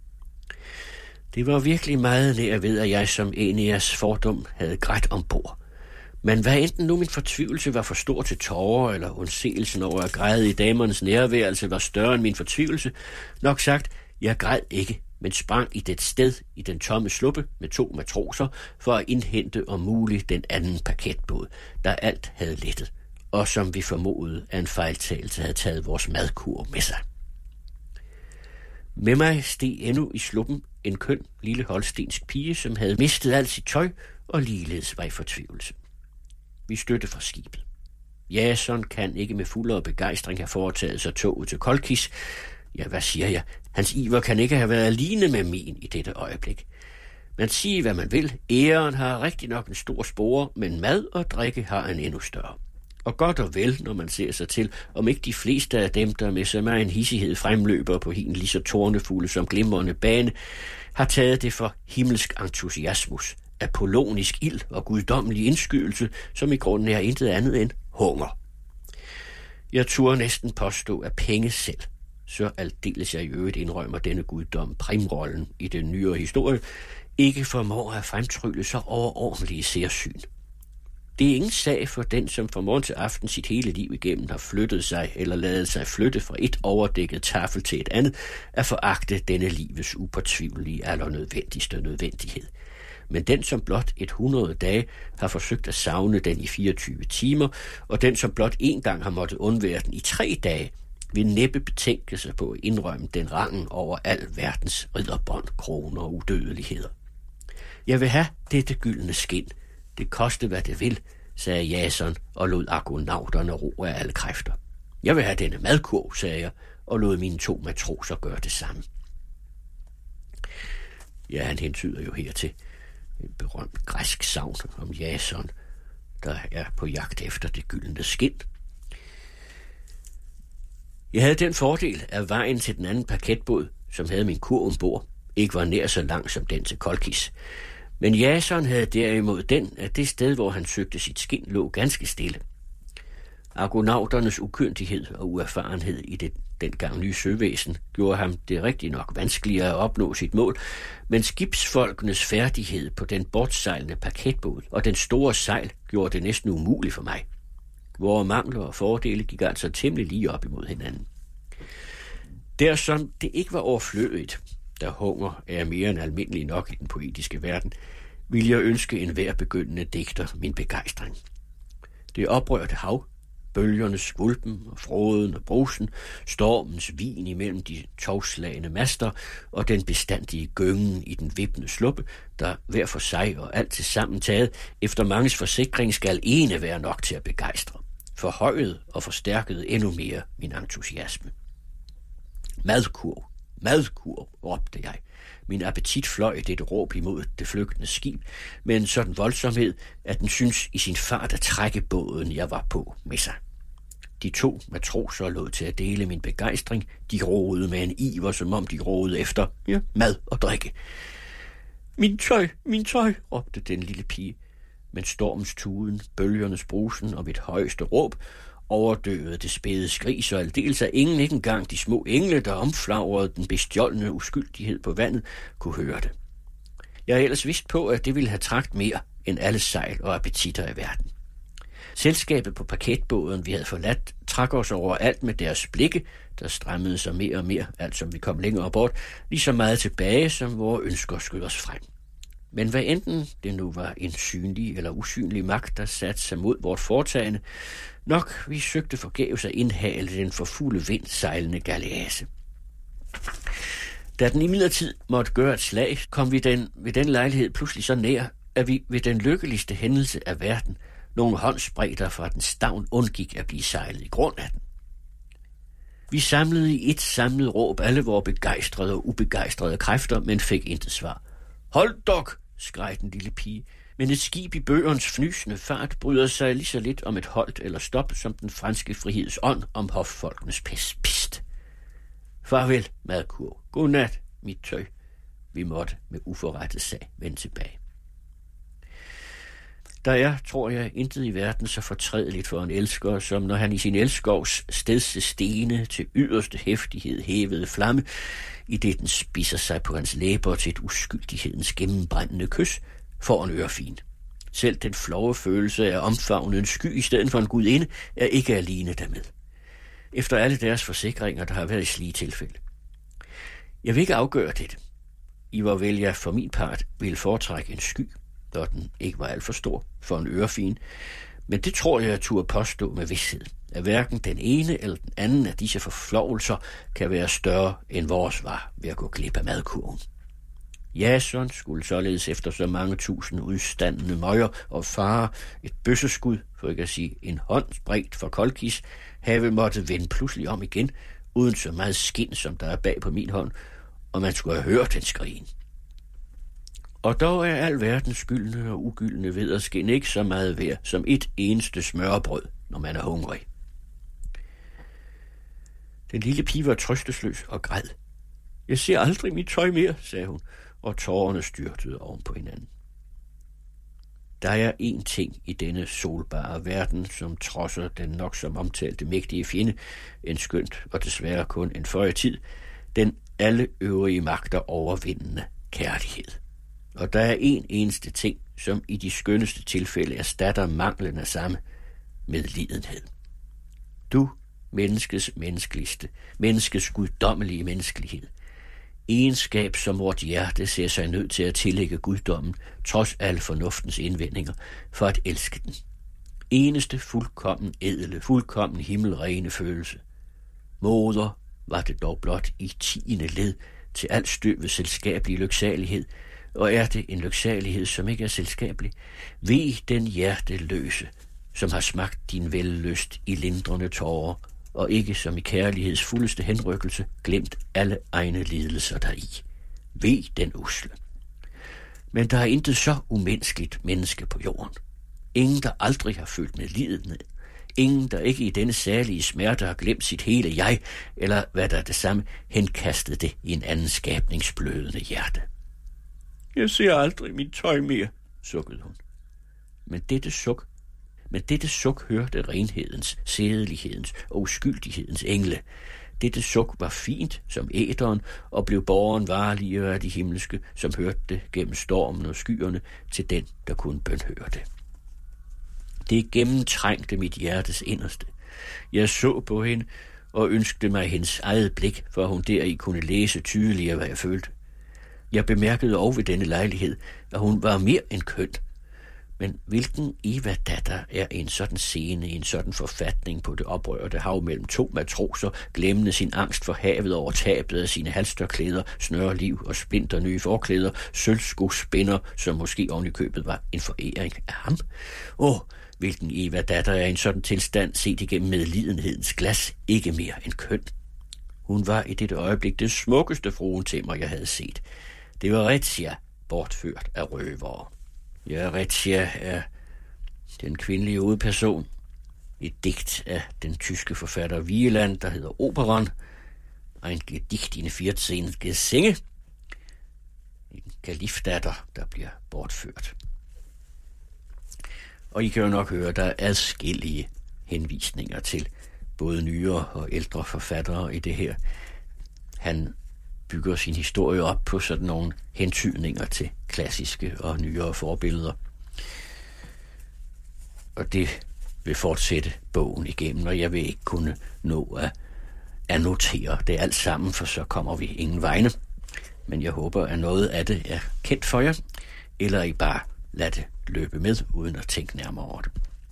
Det var virkelig meget nær ved, at jeg som Eneas fordum havde grædt ombord. Men hvad enten nu min fortvivlelse var for stor til tårer, eller undseelsen over at græde i damernes nærværelse var større end min fortvivlelse, nok sagt, jeg græd ikke, men sprang i det sted i den tomme sluppe med to matroser for at indhente om muligt den anden parketbåd, der alt havde lettet, og som vi formodede af en fejltagelse havde taget vores madkur med sig. Med mig steg endnu i sluppen en køn lille holstensk pige, som havde mistet alt sit tøj og ligeledes var i fortvivlelse. Vi stødte fra skibet. Jason kan ikke med fuldere begejstring have foretaget sig toget til Kolkis. Ja, hvad siger jeg? Hans iver kan ikke have været alene med min i dette øjeblik. Man siger, hvad man vil. Æren har rigtig nok en stor spore, men mad og drikke har en endnu større. Og godt og vel, når man ser sig til, om ikke de fleste af dem, der med så meget en hissighed fremløber på hin lige så tårnefulde som glimrende bane, har taget det for himmelsk entusiasmus, apollonisk ild og guddommelig indskydelse, som i grunden er intet andet end hunger. Jeg turde næsten påstå, at penge selv, så aldeles jeg i øvrigt indrømmer denne guddom primrollen i den nyere historie, ikke formår at fremtrylle så overordentlige særsyn. Det er ingen sag for den, som fra morgen til aften sit hele liv igennem har flyttet sig eller ladet sig flytte fra et overdækket tafel til et andet, at foragte denne livets upåtvivlige allernødvendigste nødvendighed. Men den, som blot et hundrede dage har forsøgt at savne den i fireogtyve timer, og den, som blot en gang har måttet undvære den i tre dage, vil næppe betænke sig på at indrømme den rangen over al verdens ridderbånd, kroner og udødeligheder. Jeg vil have dette gyldne skind. Det koste, hvad det vil, sagde Jason og lod argonauterne ro af alle kræfter. Jeg vil have denne madkurv, sagde jeg, og lod mine to matroser gøre det samme. Ja, han hentyder jo hertil en berømt græsk sagn om Jason, der er på jagt efter det gyldne skind. Jeg havde den fordel, at vejen til den anden parketbåd, som havde min kurv ombord, ikke var nær så lang som den til Kolkis. Men Jason havde derimod den, at det sted, hvor han søgte sit skind, lå ganske stille. Argonauternes ukyndighed og uerfarenhed i det dengang nye søvæsen gjorde ham det rigtig nok vanskeligere at opnå sit mål, men skibsfolkenes færdighed på den bortsejlende parketbåd og den store sejl gjorde det næsten umuligt for mig. Vore mangler og fordele gik altså temmelig lige op imod hinanden. Der som det ikke var overflødigt, da hunger er mere end almindelig nok i den poetiske verden, vil jeg ønske enhver begyndende digter min begejstring. Det oprørte hav, bølgernes skvulpen og fråden og brusen, stormens vin imellem de tovslagende master og den bestandige gyngen i den vippende sluppe, der hver for sig og alt til sammen taget efter manges forsikring skal ene være nok til at begejstre, forhøjet og forstærket endnu mere min entusiasme. Madkurv, madkurv, råbte jeg. Min appetit fløj det råb imod det flygtende skib med en sådan voldsomhed, at den synes i sin fart at trække båden, jeg var på, med sig. De to matroser lod til at dele min begejstring. De roede med en iver, som om de roede efter ja, mad og drikke. Min tøj, min tøj, råbte den lille pige. Men stormens tuden, bølgernes brusen og mit højeste råb overdøvede det spæde skrig, så aldeles af ingen, ikke engang de små engle, der omflagrede den bestjålne uskyldighed på vandet, kunne høre det. Jeg er ellers vidst på, at det ville have trakt mere end alle sejl og appetitter i verden. Selskabet på paketbåden, vi havde forladt, trak os over alt med deres blikke, der strammede sig mere og mere, alt som vi kom længere bort, lige så meget tilbage, som vores ønsker skød os frem. Men hvad enten det nu var en synlig eller usynlig magt, der satte sig mod vort foretagende, nok vi søgte forgæves at indhale den for fulde vind sejlende galease. Da den imidlertid måtte gøre et slag, kom vi den ved den lejlighed pludselig så nær, at vi ved den lykkeligste hændelse af verden, nogle håndsbredder fra den stavn undgik at blive sejlet i grund af den. Vi samlede i et samlet råb alle vores begejstrede og ubegejstrede kræfter, men fik intet svar. Hold dog, skreg den lille pige, men et skib i bøgernes fnysende fart bryder sig lige så lidt om et holdt eller stop, som den franske friheds ånd om hoffolkenes pist. Farvel, madkurv. Godnat, mit tøj. Vi måtte med uforrettet sag vende tilbage. Der er, tror jeg, intet i verden så fortrædeligt for en elsker, som når han i sin elskovs stedse stene til yderste hæftighed hævede flamme, i det den spiser sig på hans læber til et uskyldighedens gennembrændende kys, får en ørefin. Selv den flove følelse af omfavnet en sky i stedet for en gudinde er ikke alene dermed. Efter alle deres forsikringer, der har været i slige tilfælde. Jeg vil ikke afgøre dette. I hvor vel jeg for min part ville foretrække en sky, da den ikke var alt for stor for en ørefin, men det tror jeg, at turde påstå med vished, at hverken den ene eller den anden af disse forflovelser kan være større end vores var ved at gå glip af madkurven. Jason skulle således efter så mange tusind udstandende møger og farer et bøsseskud, for ikke at sige en hånd spredt for koldkis, have måtte vende pludselig om igen, uden så meget skin, som der er bag på min hånd, og man skulle have hørt den skrigen. Og dog er al verdens skyldne og ugyldne vederskin ikke så meget værd som et eneste smørbrød, når man er hungrig. Den lille pige var trøstesløs og græd. Jeg ser aldrig mit tøj mere, sagde hun, og tårerne styrtede oven på hinanden. Der er én ting i denne solbare verden, som trodser den nok som omtalte mægtige fjende, en skønt og desværre kun en føje tid, den alle øvrige magter overvindende kærlighed. Og der er en eneste ting, som i de skønneste tilfælde erstatter manglen af samme, medlidenhed. Du, menneskets menneskeligste, menneskets guddommelige menneskelighed, egenskab, som vort hjerte ser sig nødt til at tillægge guddommen, trods alle fornuftens indvendinger, for at elske den. Eneste fuldkommen ædle, fuldkommen himmelrene følelse. Moder var det dog blot i tiende led til al støvet selskabelig lyksalighed, og er det en lyksalighed, som ikke er selskabelig? Ved den hjerteløse, som har smagt din vellyst i lindrende tårer, og ikke som i kærligheds fuldeste henrykkelse glemt alle egne lidelser deri. Ved den usle. Men der er intet så umenneskeligt menneske på jorden. Ingen, der aldrig har følt med lidenhed. Ingen, der ikke i denne særlige smerte har glemt sit hele jeg, eller hvad der er det samme, henkastet det i en anden skabningsblødende hjerte. Jeg ser aldrig mit tøj mere, sukkede hun. Men dette suk, men dette suk hørte renhedens, sædelighedens og uskyldighedens engle. Dette suk var fint som æderen, og blev borgeren varligere af de himmelske, som hørte det gennem stormen og skyerne, til den, der kunne bønhøre det. Det gennemtrængte mit hjertes inderste. Jeg så på hende og ønskede mig hendes eget blik, for hun deri kunne læse tydeligere, hvad jeg følte. Jeg bemærkede også ved denne lejlighed, at hun var mere end køn. Men hvilken Eva-datter er en sådan scene, i en sådan forfatning på det oprørte hav mellem to matroser, glemmende sin angst for havet over tabet af sine halstørklæder, snøreliv og splinter nye forklæder, sølvskospænder, som måske oven i købet var en foræring af ham? Åh, hvilken Eva-datter er i en sådan tilstand, set igennem medlidenhedens glas, ikke mere end køn. Hun var i dette øjeblik det smukkeste fruentimmer, jeg havde set. Det var Ritia, bortført af røvere. Ja, Ritia er den kvindelige hovedperson. Et digt af den tyske forfatter Wieland, der hedder Operen. Ein Gedicht in vierzehn Gesänge. En kalifdatter, der bliver bortført. Og I kan jo nok høre, der er adskillige henvisninger til både nyere og ældre forfattere i det her. Han bygger sin historie op på sådan nogle hentydninger til klassiske og nyere forbilleder. Og det vil fortsætte bogen igennem, og jeg vil ikke kunne nå at annotere det alt sammen, for så kommer vi ingen vegne. Men jeg håber, at noget af det er kendt for jer, eller I bare lader det løbe med, uden at tænke nærmere over det.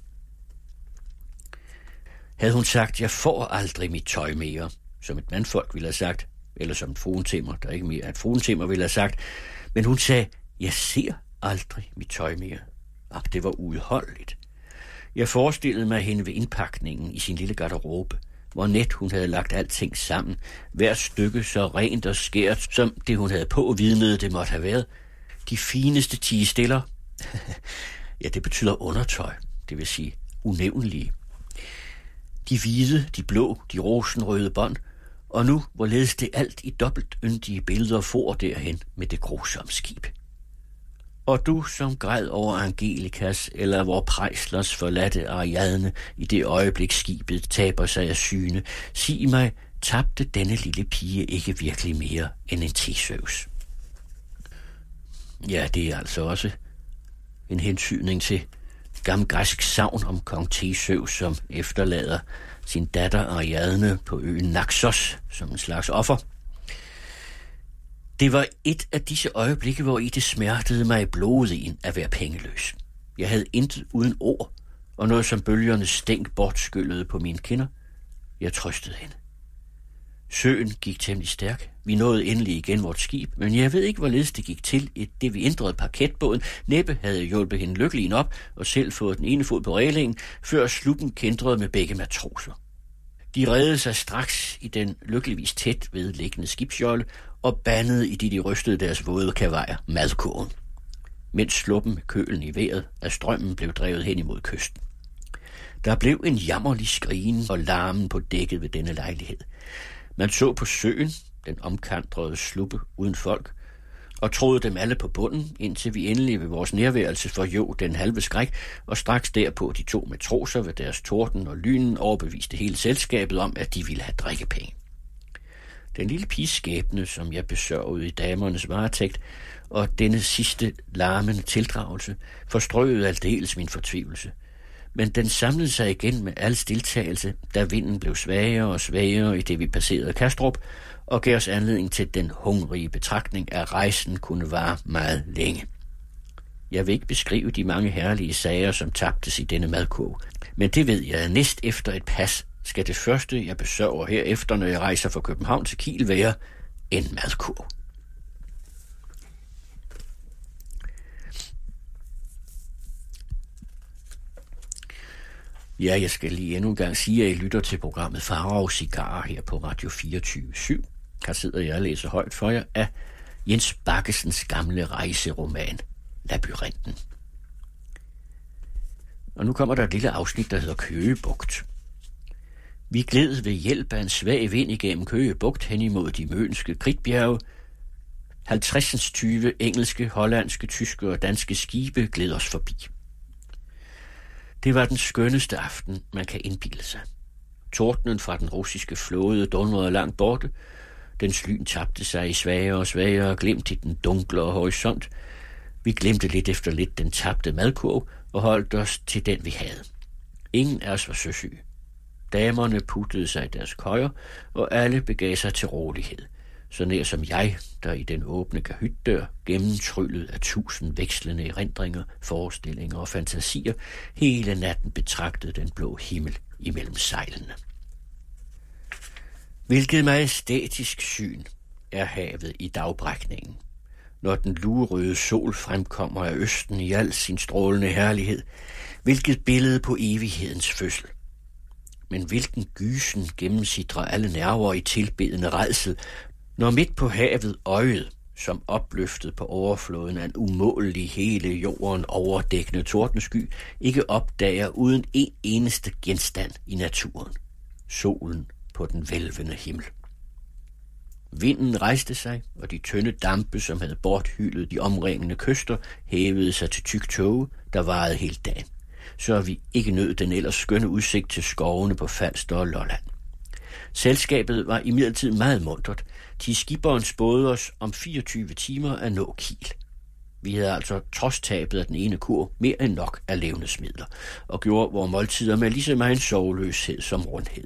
Havde hun sagt, jeg får aldrig mit tøj mere, som et mandfolk ville have sagt, eller som en fruentimmer, der ikke mere er et fruentimmer, ville have sagt, men hun sagde, jeg ser aldrig mit tøj mere. Og det var uudholdeligt. Jeg forestillede mig hende ved indpakningen i sin lille garderobe, hvor net hun havde lagt alting sammen, hvert stykke så rent og skært, som det hun havde på vidnede det måtte have været. De fineste tigestiller. Ja, det betyder undertøj, det vil sige unævnlige. De hvide, de blå, de rosenrøde bånd, og nu, hvorledes det alt i dobbelt yndige billeder for derhen med det grusomme skib. Og du, som græd over Angelikas eller vor Prejslers forladte Ariadne, i det øjeblik skibet taber sig af syne, sig mig, tabte denne lille pige ikke virkelig mere end en Theseus? Ja, det er altså også en hentydning til gammel græsk sagn om kong Theseus, som efterlader sin datter Ariadne på øen Naxos som en slags offer. Det var et af disse øjeblikke, hvor i det smertede mig blodet at være pengeløs. Jeg havde intet uden ord, og noget som bølgernes stænk bortskyllede på mine kinder. Jeg trøstede hende. Søen gik temmelig stærk. Vi nåede endelig igen vort skib, men jeg ved ikke, hvorledes det gik til, at det vi ændrede parketbåden. Næppe havde hjulpet hende lykkeligt op og selv fået den ene fod på reglingen, før sluppen kændrede med begge matroser. De reddede sig straks i den lykkeligvis tæt ved liggende skibsjolle og bandede i det, de rystede deres våde kavajer madkurven, mens sluppen med kølen i vejret af strømmen blev drevet hen imod kysten. Der blev en jammerlig skrigen og larmen på dækket ved denne lejlighed. Man så på søen, den omkantrede sluppe uden folk, og troede dem alle på bunden, indtil vi endelig ved vores nærværelse forjog den halve skræk, og straks derpå de to matroser ved deres torden og lynen overbeviste hele selskabet om, at de ville have drikkepenge. Den lille piges skæbne, som jeg besørgede i damernes varetægt, og denne sidste larmende tildragelse, forstrøede aldeles min fortvivlelse. Men den samlede sig igen med al stiltagelse, da vinden blev svagere og svagere i det vi passerede Kastrup, og gav os anledning til den hungrige betragtning, at rejsen kunne vare meget længe. Jeg vil ikke beskrive de mange herlige sager, som tabtes i denne madkurv, men det ved jeg, at næst efter et pas skal det første, jeg besørger herefter, når jeg rejser fra København til Kiel, være en madkurv. Ja, jeg skal lige endnu en gang sige, at I lytter til programmet Farao Cigarer her på Radio fireogtyve syv. Her sidder jeg og læser højt for jer af Jens Bakkesens gamle rejseroman, Labyrinten. Og nu kommer der et lille afsnit, der hedder Køge Bugt. Vi gled ved hjælp af en svag vind igennem Køge Bugt hen imod de mønske kridtbjerge. halvtreds tyve engelske, hollandske, tyske og danske skibe gled os forbi. Det var den skønneste aften, man kan indbilde sig. Tordenen fra den russiske flåde dundrede langt borte. Dens lyn tabte sig i svagere og svagere glimt i den dunkle horisont. Vi glemte lidt efter lidt den tabte madkurv og holdt os til den, vi havde. Ingen af os var søsyge. Damerne puttede sig i deres køjer, og alle begav sig til rolighed. så nær som jeg, der i den åbne kahytdør, gennemtryllet af tusind vekslende erindringer, forestillinger og fantasier, hele natten betragtede den blå himmel imellem sejlene. Hvilket majestætisk syn er havet i dagbrækningen, når den luerøde sol fremkommer af østen i al sin strålende herlighed. Hvilket billede på evighedens fødsel. Men hvilken gysen gennemsidrer alle nerver i tilbedende rædsel, når midt på havet øjet, som opløftet på overfloden af en umålelig hele jorden overdækkende tordensky, ikke opdager uden en eneste genstand i naturen. Solen på den hvælvende himmel. Vinden rejste sig, og de tynde dampe, som havde borthyldet de omringende kyster, hævede sig til tyk tåge, der varede hele dagen, så vi ikke nød den ellers skønne udsigt til skovene på Falster og Lolland. Selskabet var imidlertid meget muntert, til skipperen spåede os om fireogtyve timer at nå Kiel. Vi havde altså trods tabet af den ene kur mere end nok af levnedsmidler, og gjorde vores måltider med lige så meget sovløshed som rundhed.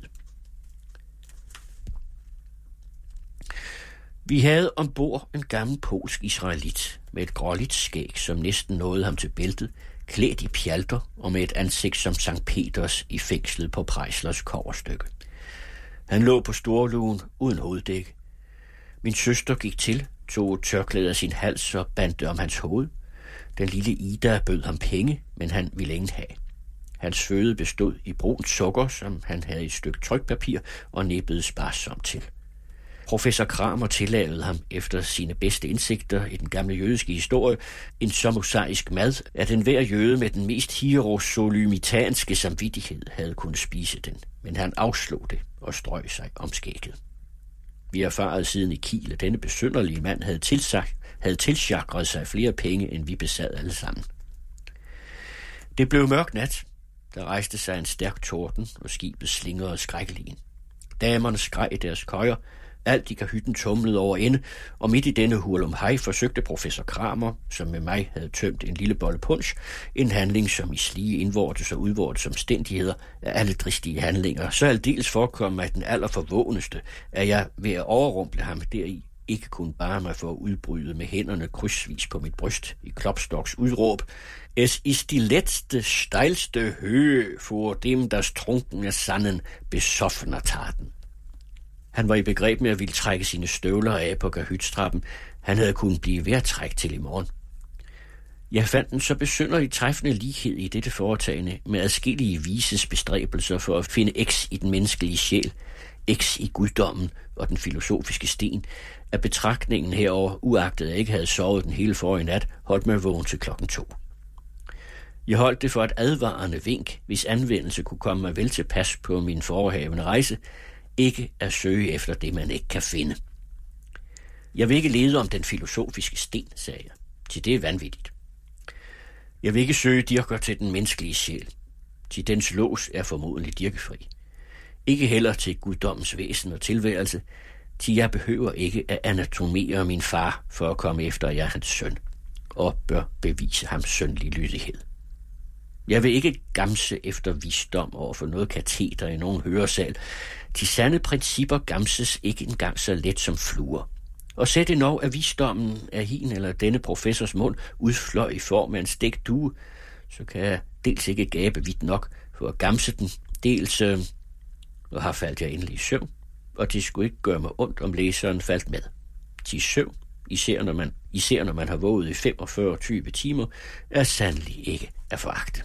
Vi havde ombord en gammel polsk israelit med et gråligt skæg, som næsten nåede ham til bæltet, klædt i pjalter og med et ansigt som Sankt Peters i fængslet på Preislers kobberstykke. Han lå på storlugen uden hoveddække. Min søster gik til, tog tørklædet af sin hals og bandt det om hans hoved. Den lille Ida bød ham penge, men han ville ingen have. Hans føde bestod i brunt sukker, som han havde i et stykke trykpapir og nippede sparsomt til. Professor Kramer tillavede ham efter sine bedste indsigter i den gamle jødiske historie en så mosaisk mad, at enhver jøde med den mest hierosolumitanske samvittighed havde kunnet spise den, men han afslog det og strøg sig om skægget. Vi erfarede siden i Kiel, at denne besynderlige mand havde tilsagt, havde tilsjakret sig flere penge, end vi besad alle sammen. Det blev mørk nat. Der rejste sig en stærk torden, og skibet slingrede skrækkeligt. Damerne skreg i deres køjer, alt i kahytten tumlede over ende, og midt i denne hurlumhej forsøgte professor Kramer, som med mig havde tømt en lille bolle punch, en handling, som i slige indvortes og udvortes omstændigheder af alle dristige handlinger, så aldeles forekom mig den allerforvågneste, at jeg ved at overrumple ham deri ikke kunne bare mig for at udbryde med hænderne krydsvis på mit bryst i Klopstoks udråb: Es ist die letzte, steilste Höhe vor dem das trunkene Sannen besoffener taten. Han var i begreb med at ville trække sine støvler af på kahytstrappen. Han havde kunnet blive ved at trække til i morgen. Jeg fandt en så besynderlig træffende lighed i dette foretagende med adskillige vises bestræbelser for at finde X i den menneskelige sjæl, X i guddommen og den filosofiske sten, at betragtningen herover, uagtet jeg ikke havde sovet den hele forrige nat, holdt mig vågen til klokken to. Jeg holdt det for et advarende vink, hvis anvendelse kunne komme mig vel tilpas på min forehavende rejse, ikke at søge efter det, man ikke kan finde. Jeg vil ikke lede om den filosofiske sten, sagde jeg, til det er vanvittigt. Jeg vil ikke søge dirker til den menneskelige sjæl, til dens lås er formodentlig dirkefri. Ikke heller til guddommens væsen og tilværelse, til jeg behøver ikke at anatomere min far for at komme efter jeg hans søn, og bør bevise ham sønlig lydighed. Jeg vil ikke gamse efter visdom over for noget kateter i nogen høresal. De sande principper gamses ikke engang så let som fluer. Og sæt endnu af visdommen af hin eller denne professors mund udfløj i form af en stegt due, så kan jeg dels ikke gabe vidt nok for at gamse den, dels øh, og har faldt jeg endelig i søvn, og det skulle ikke gøre mig ondt, om læseren faldt med. Til søvn, især når man, især når man har våget i femogfyrre til tyve timer, er sandelig ikke at foragte.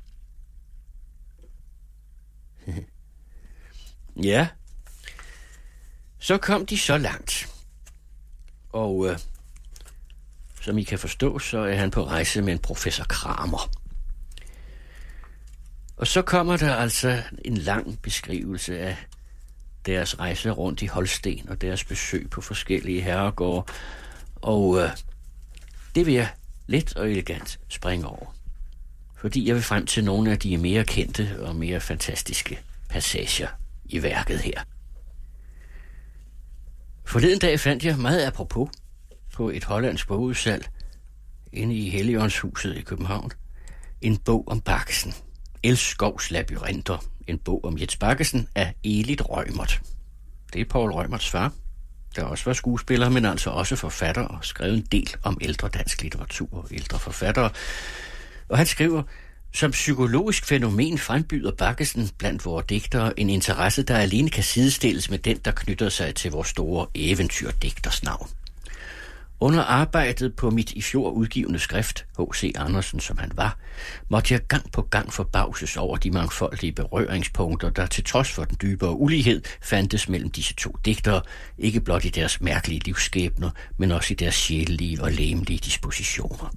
Ja, så kom de så langt. Og øh, som I kan forstå, så er han på rejse med en professor Kramer. Og så kommer der altså en lang beskrivelse af deres rejse rundt i Holsten og deres besøg på forskellige herregårde. Og øh, det vil jeg let og elegant springe over. Fordi jeg vil frem til nogle af de mere kendte og mere fantastiske passager i værket her. Forleden dag fandt jeg meget apropos på et hollandsk bogudsalg inde i Helligåndshuset i København en bog om Baggesen. Elskovs labyrinter, en bog om Jens Baggesen af Elith Reumert. Det er Poul Reumerts far. der også var skuespiller, men altså også forfatter og skrevet en del om ældre dansk litteratur og ældre forfattere. Og han skriver, som psykologisk fænomen frembyder Baggesen blandt vores digtere en interesse, der alene kan sidestilles med den, der knytter sig til vores store eventyrdigters navn. Under arbejdet på mit i fjor udgivende skrift, H C Andersen som han var, måtte jeg gang på gang forbavses over de mangfoldige berøringspunkter, der til trods for den dybere ulighed fandtes mellem disse to digtere, ikke blot i deres mærkelige livsskæbner, men også i deres sjælelige og legemlige dispositioner.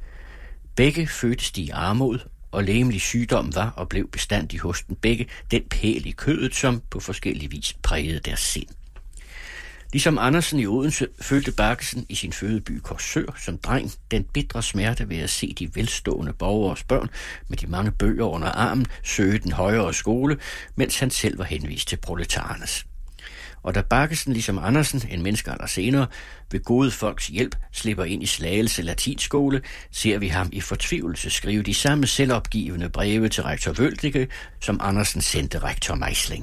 Begge fødtes de i armod, og legemlig sygdom var og blev bestandig hos den begge den pæl i kødet, som på forskellig vis prægede deres sind. Ligesom Andersen i Odense følte Baggesen i sin fødeby Korsør som dreng den bitre smerte ved at se de velstående borgeres børn med de mange bøger under armen søge den højere skole, mens han selv var henvist til proletarernes. Og da Baggesen ligesom Andersen en menneskealder senere ved gode folks hjælp slipper ind i Slagelse latinskole, ser vi ham i fortvivlelse skrive de samme selvopgivende breve til rektor Wøldige, som Andersen sendte rektor Meisling.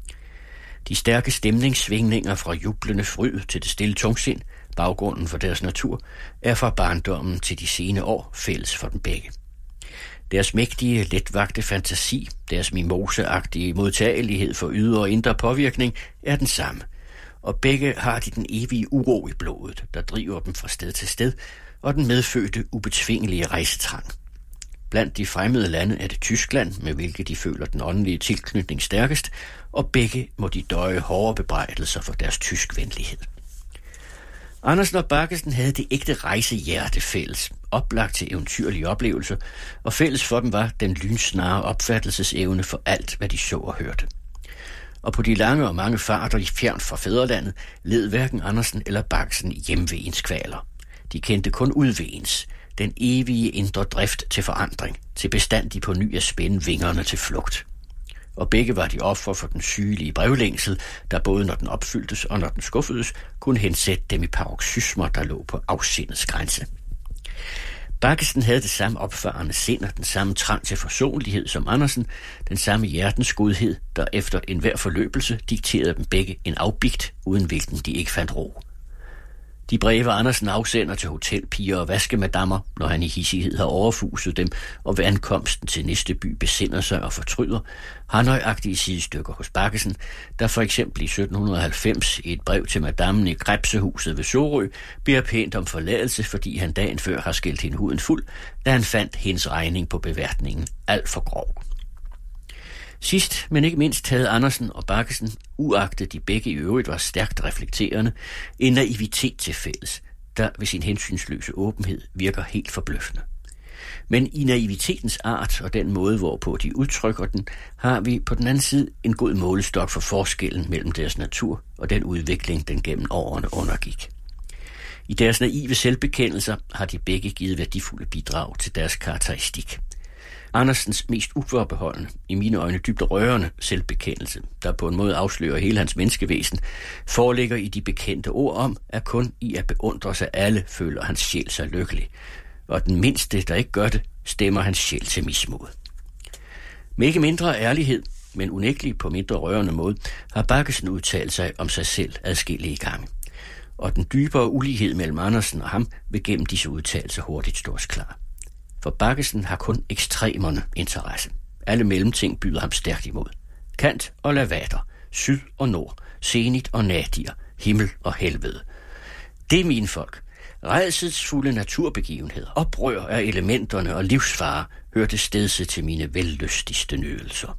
De stærke stemningssvingninger fra jublende fryd til det stille tungsind, baggrunden for deres natur, er fra barndommen til de sene år fælles for dem begge. Deres mægtige, letvagte fantasi, deres mimoseagtige modtagelighed for ydre og indre påvirkning er den samme, og begge har de den evige uro i blodet, der driver dem fra sted til sted, og den medfødte, ubetvingelige rejsetrang. Blandt de fremmede lande er det Tyskland, med hvilket de føler den åndelige tilknytning stærkest, og begge må de døje hårde bebrejdelser for deres tyskvenlighed. Andersen og Baggesen havde det ægte rejsehjerte fælles, oplagt til eventyrlige oplevelser, og fælles for dem var den lynsnare opfattelsesevne for alt, hvad de så og hørte. Og på de lange og mange farter i fjern fra fædrelandet led hverken Andersen eller Baggesen hjemvegens kvaler. De kendte kun udvegens, den evige indre drift til forandring, til bestandig på ny at spænde vingerne til flugt. Og begge var de offer for den sygelige brevlængsel, der både når den opfyldtes og når den skuffedes, kunne hensætte dem i paroxysmer, der lå på afsindets grænse. Baggesen havde det samme opfarende sind og den samme trang til forsonlighed som Andersen, den samme hjertens godhed, der efter enhver forløbelse dikterede dem begge en afbigt, uden hvilken de ikke fandt ro. De breve Andersen afsender til hotelpiger og vaskemadammer, når han i hissighed har overfuset dem, og ved ankomsten til næste by besinder sig og fortryder, har nøjagtige sidestykker hos Baggesen, der for eksempel i sytten halvfems i et brev til madammen i Krebsehuset ved Sorø beder pænt om forladelse, fordi han dagen før har skældt hende huden fuld, da han fandt hendes regning på beværtningen alt for grov. Sidst, men ikke mindst, havde Andersen og Baggesen, uagtet de begge i øvrigt var stærkt reflekterende, en naivitet til fælles, der ved sin hensynsløse åbenhed virker helt forbløffende. Men i naivitetens art og den måde, hvorpå de udtrykker den, har vi på den anden side en god målestok for forskellen mellem deres natur og den udvikling, den gennem årene undergik. I deres naive selvbekendelser har de begge givet værdifulde bidrag til deres karakteristik. Andersens mest uforbeholdende, i mine øjne dybt rørende selvbekendelse, der på en måde afslører hele hans menneskevæsen, foreligger i de bekendte ord om, at kun i at beundre sig alle føler hans sjæl sig lykkelig, og den mindste, der ikke gør det, stemmer hans sjæl til mismod. Med ikke mindre ærlighed, men unægteligt på mindre rørende måde, har Baggesen udtalt sig om sig selv adskillige gange, og den dybere ulighed mellem Andersen og ham vil gennem disse udtalelser hurtigt stås klar. For Baggesen har kun ekstremerne interesse. Alle mellemting byder ham stærkt imod. Kant og lavater, syd og nord, zenit og nadir, himmel og helvede. Det er mine folk. Rædselsfulde naturbegivenheder, oprør af elementerne og livsfare hørte stedse til mine vellystigste nydelser.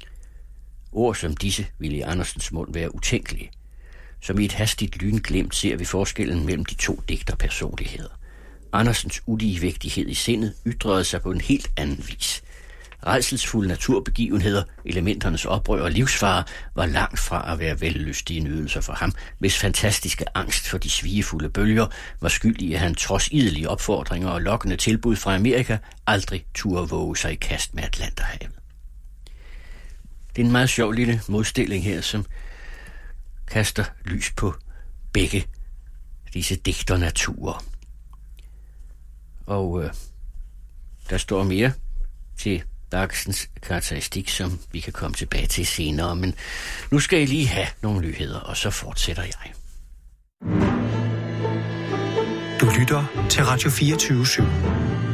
Ord som disse ville i Andersens mund være utænkelige. Som i et hastigt lynglimt ser vi forskellen mellem de to digterpersonligheder. Andersens uligevægtighed i sindet ytrede sig på en helt anden vis. Rædselsfulde naturbegivenheder, elementernes oprør og livsfare var langt fra at være vellystige nydelser for ham, hvis fantastiske angst for de svigefulde bølger var skyld i, at han trods idelige opfordringer og lokkende tilbud fra Amerika aldrig turde våge sig i kast med Atlanterhavet. Det er en meget sjov lille modstilling her, som kaster lys på begge disse digternaturer. Og øh, der står mere til Baggesens karakteristik, som vi kan komme tilbage til senere. Men nu skal I lige have nogle nyheder, og så fortsætter jeg. Du lytter til Radio fireogtyve syv.